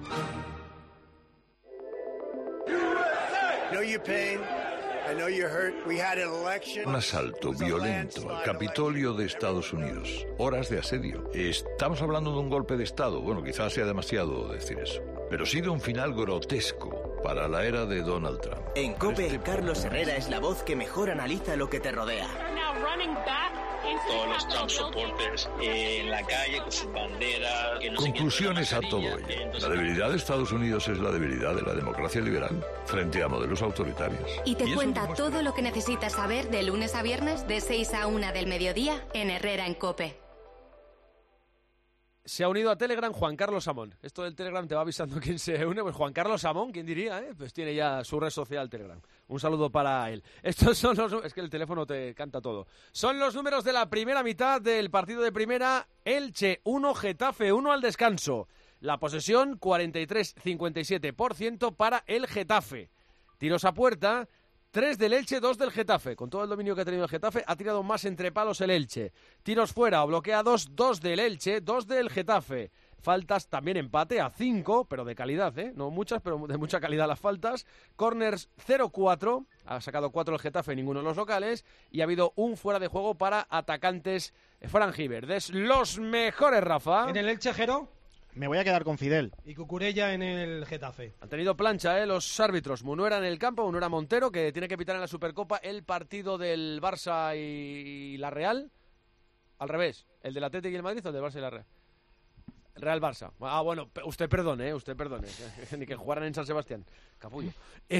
Un asalto violento al Capitolio de Estados Unidos. Horas de asedio. Estamos hablando de un golpe de Estado. Bueno, quizás sea demasiado decir eso. Pero sí de un final grotesco para la era de Donald Trump. En COPE, Carlos Herrera es la voz que mejor analiza lo que te rodea. Todos los Trump supporters en la calle con sus banderas. Conclusiones a todo ello. La debilidad de Estados Unidos es la debilidad de la democracia liberal frente a modelos autoritarios. Y te cuenta todo lo que necesitas saber de lunes a viernes de 6 a 1 del mediodía en Herrera en COPE. Se ha unido a Telegram Juan Carlos Amón. Esto del Telegram te va avisando quién se une. Pues Juan Carlos Amón, ¿quién diría? Pues tiene ya su red social Telegram. Un saludo para él. Estos son los... Es que el teléfono te canta todo. Son los números de la primera mitad del partido de primera. Elche 1, Getafe 1 al descanso. La posesión 43-57% para el Getafe. Tiros a puerta... 3 del Elche, 2 del Getafe. Con todo el dominio que ha tenido el Getafe, ha tirado más entre palos el Elche. Tiros fuera o bloqueados, 2 del Elche, 2 del Getafe. Faltas también empate a 5, pero de calidad, ¿eh? No muchas, pero de mucha calidad las faltas. Corners 0-4, ha sacado 4 el Getafe, ninguno de los locales. Y ha habido un fuera de juego para atacantes franjiverdes. Los mejores, Rafa. En el Elche, Jero. Me voy a quedar con Fidel. Y Cucurella en el Getafe. Han tenido plancha, los árbitros. Munuera en el campo, Munuera Montero, que tiene que pitar en la Supercopa el partido del Barça y la Real. Al revés, el del Atlético y el Madrid o el del Barça y la Real. Real Barça. Ah, bueno, usted perdone. Ni que jugaran en San Sebastián. Capullo. Y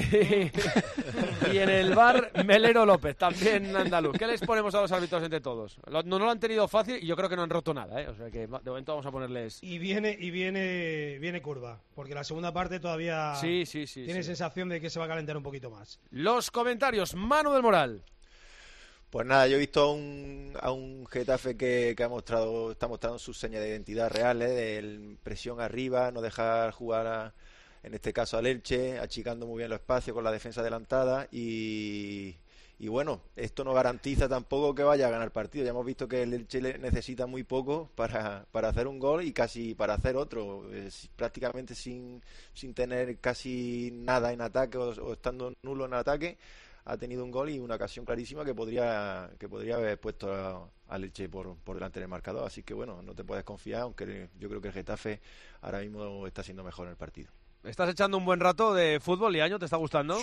en el VAR, Melero López, también andaluz. ¿Qué les ponemos a los árbitros entre todos? No lo han tenido fácil y yo creo que no han roto nada, O sea que de momento vamos a ponerles... Y viene curva, porque la segunda parte todavía tiene sensación de que se va a calentar un poquito más. Los comentarios, Manu del Moral. Pues nada, yo he visto a un Getafe que está mostrando sus señas de identidad reales, de presión arriba, no dejar jugar en este caso al Elche, achicando muy bien los espacios con la defensa adelantada y bueno, esto no garantiza tampoco que vaya a ganar partido. Ya hemos visto que el Elche necesita muy poco para hacer un gol y casi para hacer otro, prácticamente sin tener casi nada en ataque o estando nulo en ataque. Ha tenido un gol y una ocasión clarísima que podría haber puesto al Elche por delante del marcador. Así que bueno, no te puedes confiar, aunque yo creo que el Getafe ahora mismo está siendo mejor en el partido. ¿Estás echando un buen rato de fútbol, Liaño? ¿Te está gustando?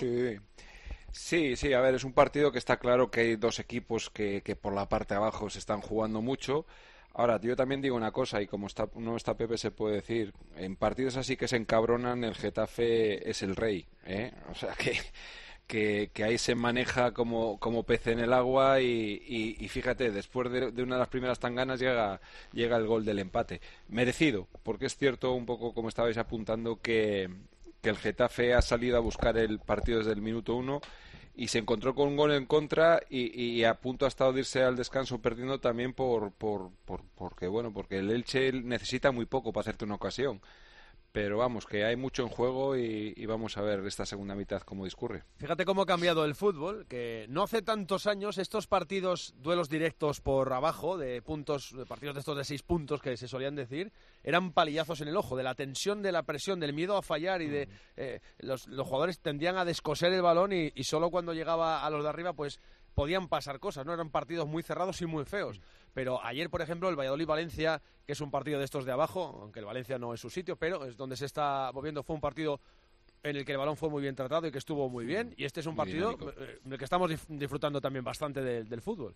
Sí, a ver, es un partido que está claro que hay dos equipos que por la parte de abajo se están jugando mucho. Ahora, yo también digo una cosa, y como no está Pepe se puede decir, en partidos así que se encabronan, el Getafe es el rey, O sea que ahí se maneja como pez en el agua y fíjate, después de una de las primeras tanganas llega el gol del empate. Merecido, porque es cierto, un poco como estabais apuntando, que el Getafe ha salido a buscar el partido desde el minuto 1 y se encontró con un gol en contra y a punto ha estado de irse al descanso perdiendo también porque el Elche necesita muy poco para hacerte una ocasión. Pero vamos, que hay mucho en juego y vamos a ver esta segunda mitad cómo discurre. Fíjate cómo ha cambiado el fútbol, que no hace tantos años estos partidos, duelos directos por abajo, de partidos de estos de 6 puntos que se solían decir, eran palillazos en el ojo, de la tensión, de la presión, del miedo a fallar y de los jugadores tendían a descoser el balón y solo cuando llegaba a los de arriba pues podían pasar cosas, ¿no? Eran partidos muy cerrados y muy feos. Pero ayer, por ejemplo, el Valladolid-Valencia, que es un partido de estos de abajo, aunque el Valencia no es su sitio, pero es donde se está moviendo, fue un partido en el que el balón fue muy bien tratado y que estuvo muy bien. Y este es un partido en el que estamos disfrutando también bastante del fútbol.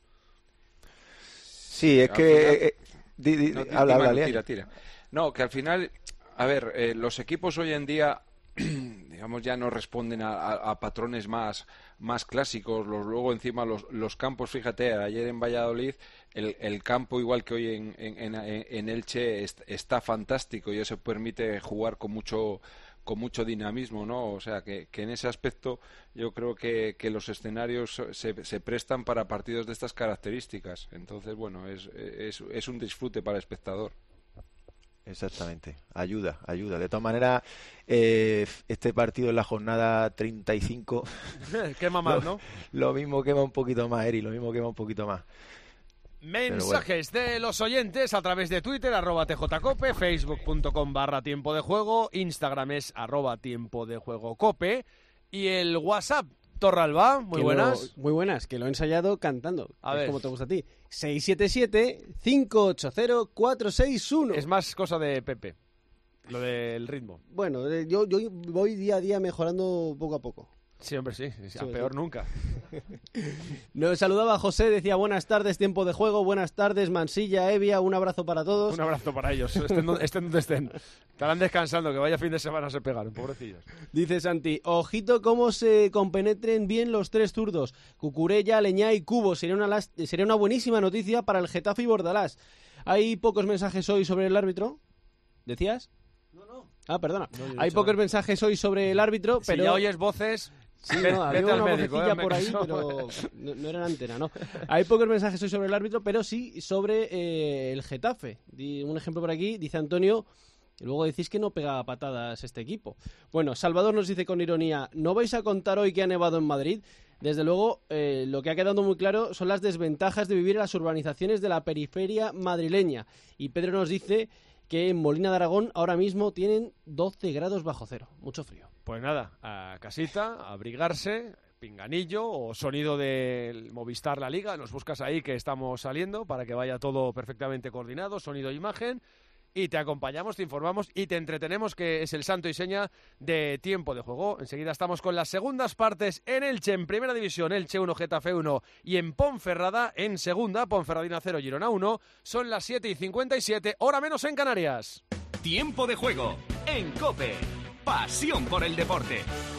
Sí, es que... Tira. No, que al final, a ver, los equipos hoy en día... digamos ya no responden a patrones más clásicos. Luego encima los campos, fíjate, ayer en Valladolid el campo igual que hoy en Elche está fantástico y eso permite jugar con mucho mucho dinamismo, ¿no? O sea, que en ese aspecto yo creo que los escenarios se prestan para partidos de estas características. Entonces, bueno, es un disfrute para el espectador. Exactamente, ayuda. De todas maneras, este partido en la jornada 35 quema más, ¿no? Lo mismo quema un poquito más, Eri, Mensajes de los oyentes a través de Twitter, @tjcope, facebook.com/tiempo de juego, Instagram es @tiempo de juego cope, y el WhatsApp, Torralba, muy buenas. Muy buenas, que lo he ensayado cantando, a ver. como te gusta a ti. 677-580-461. Es más cosa de Pepe, lo del ritmo. Bueno, yo voy día a día mejorando poco a poco. Sí, hombre, sí, peor nunca. Nos saludaba José, decía buenas tardes, tiempo de juego, buenas tardes, Mansilla, Evia, un abrazo para todos. Un abrazo para ellos, estén donde estén. Estarán descansando, que vaya fin de semana se pegaron, pobrecillos. Dice Santi, ojito cómo se compenetren bien los tres zurdos, Cucurella, Leñá y Cubo, sería una buenísima noticia para el Getafe y Bordalás. Hay pocos mensajes hoy sobre el árbitro, ¿decías? No. Ah, perdona. No, hay pocos mensajes hoy sobre el árbitro, pero... Si ya oyes voces... Sí, no, había una vocecilla por ahí, pero no era en antena, ¿no? Hay pocos mensajes hoy sobre el árbitro, pero sí sobre el Getafe. Un ejemplo por aquí, dice Antonio, y luego decís que no pega patadas este equipo. Bueno, Salvador nos dice con ironía, ¿no vais a contar hoy que ha nevado en Madrid? Desde luego, lo que ha quedado muy claro son las desventajas de vivir en las urbanizaciones de la periferia madrileña. Y Pedro nos dice que en Molina de Aragón ahora mismo tienen 12 grados bajo cero, mucho frío. Pues nada, a casita, a abrigarse, pinganillo o sonido del Movistar La Liga, nos buscas ahí que estamos saliendo para que vaya todo perfectamente coordinado, sonido e imagen, y te acompañamos, te informamos y te entretenemos, que es el santo y seña de tiempo de juego. Enseguida estamos con las segundas partes en Elche, en Primera División, Elche 1, Getafe 1, y en Ponferrada, en Segunda, Ponferradina 0, Girona 1, son las 7:57, hora menos en Canarias. Tiempo de juego en COPE. Pasión por el deporte.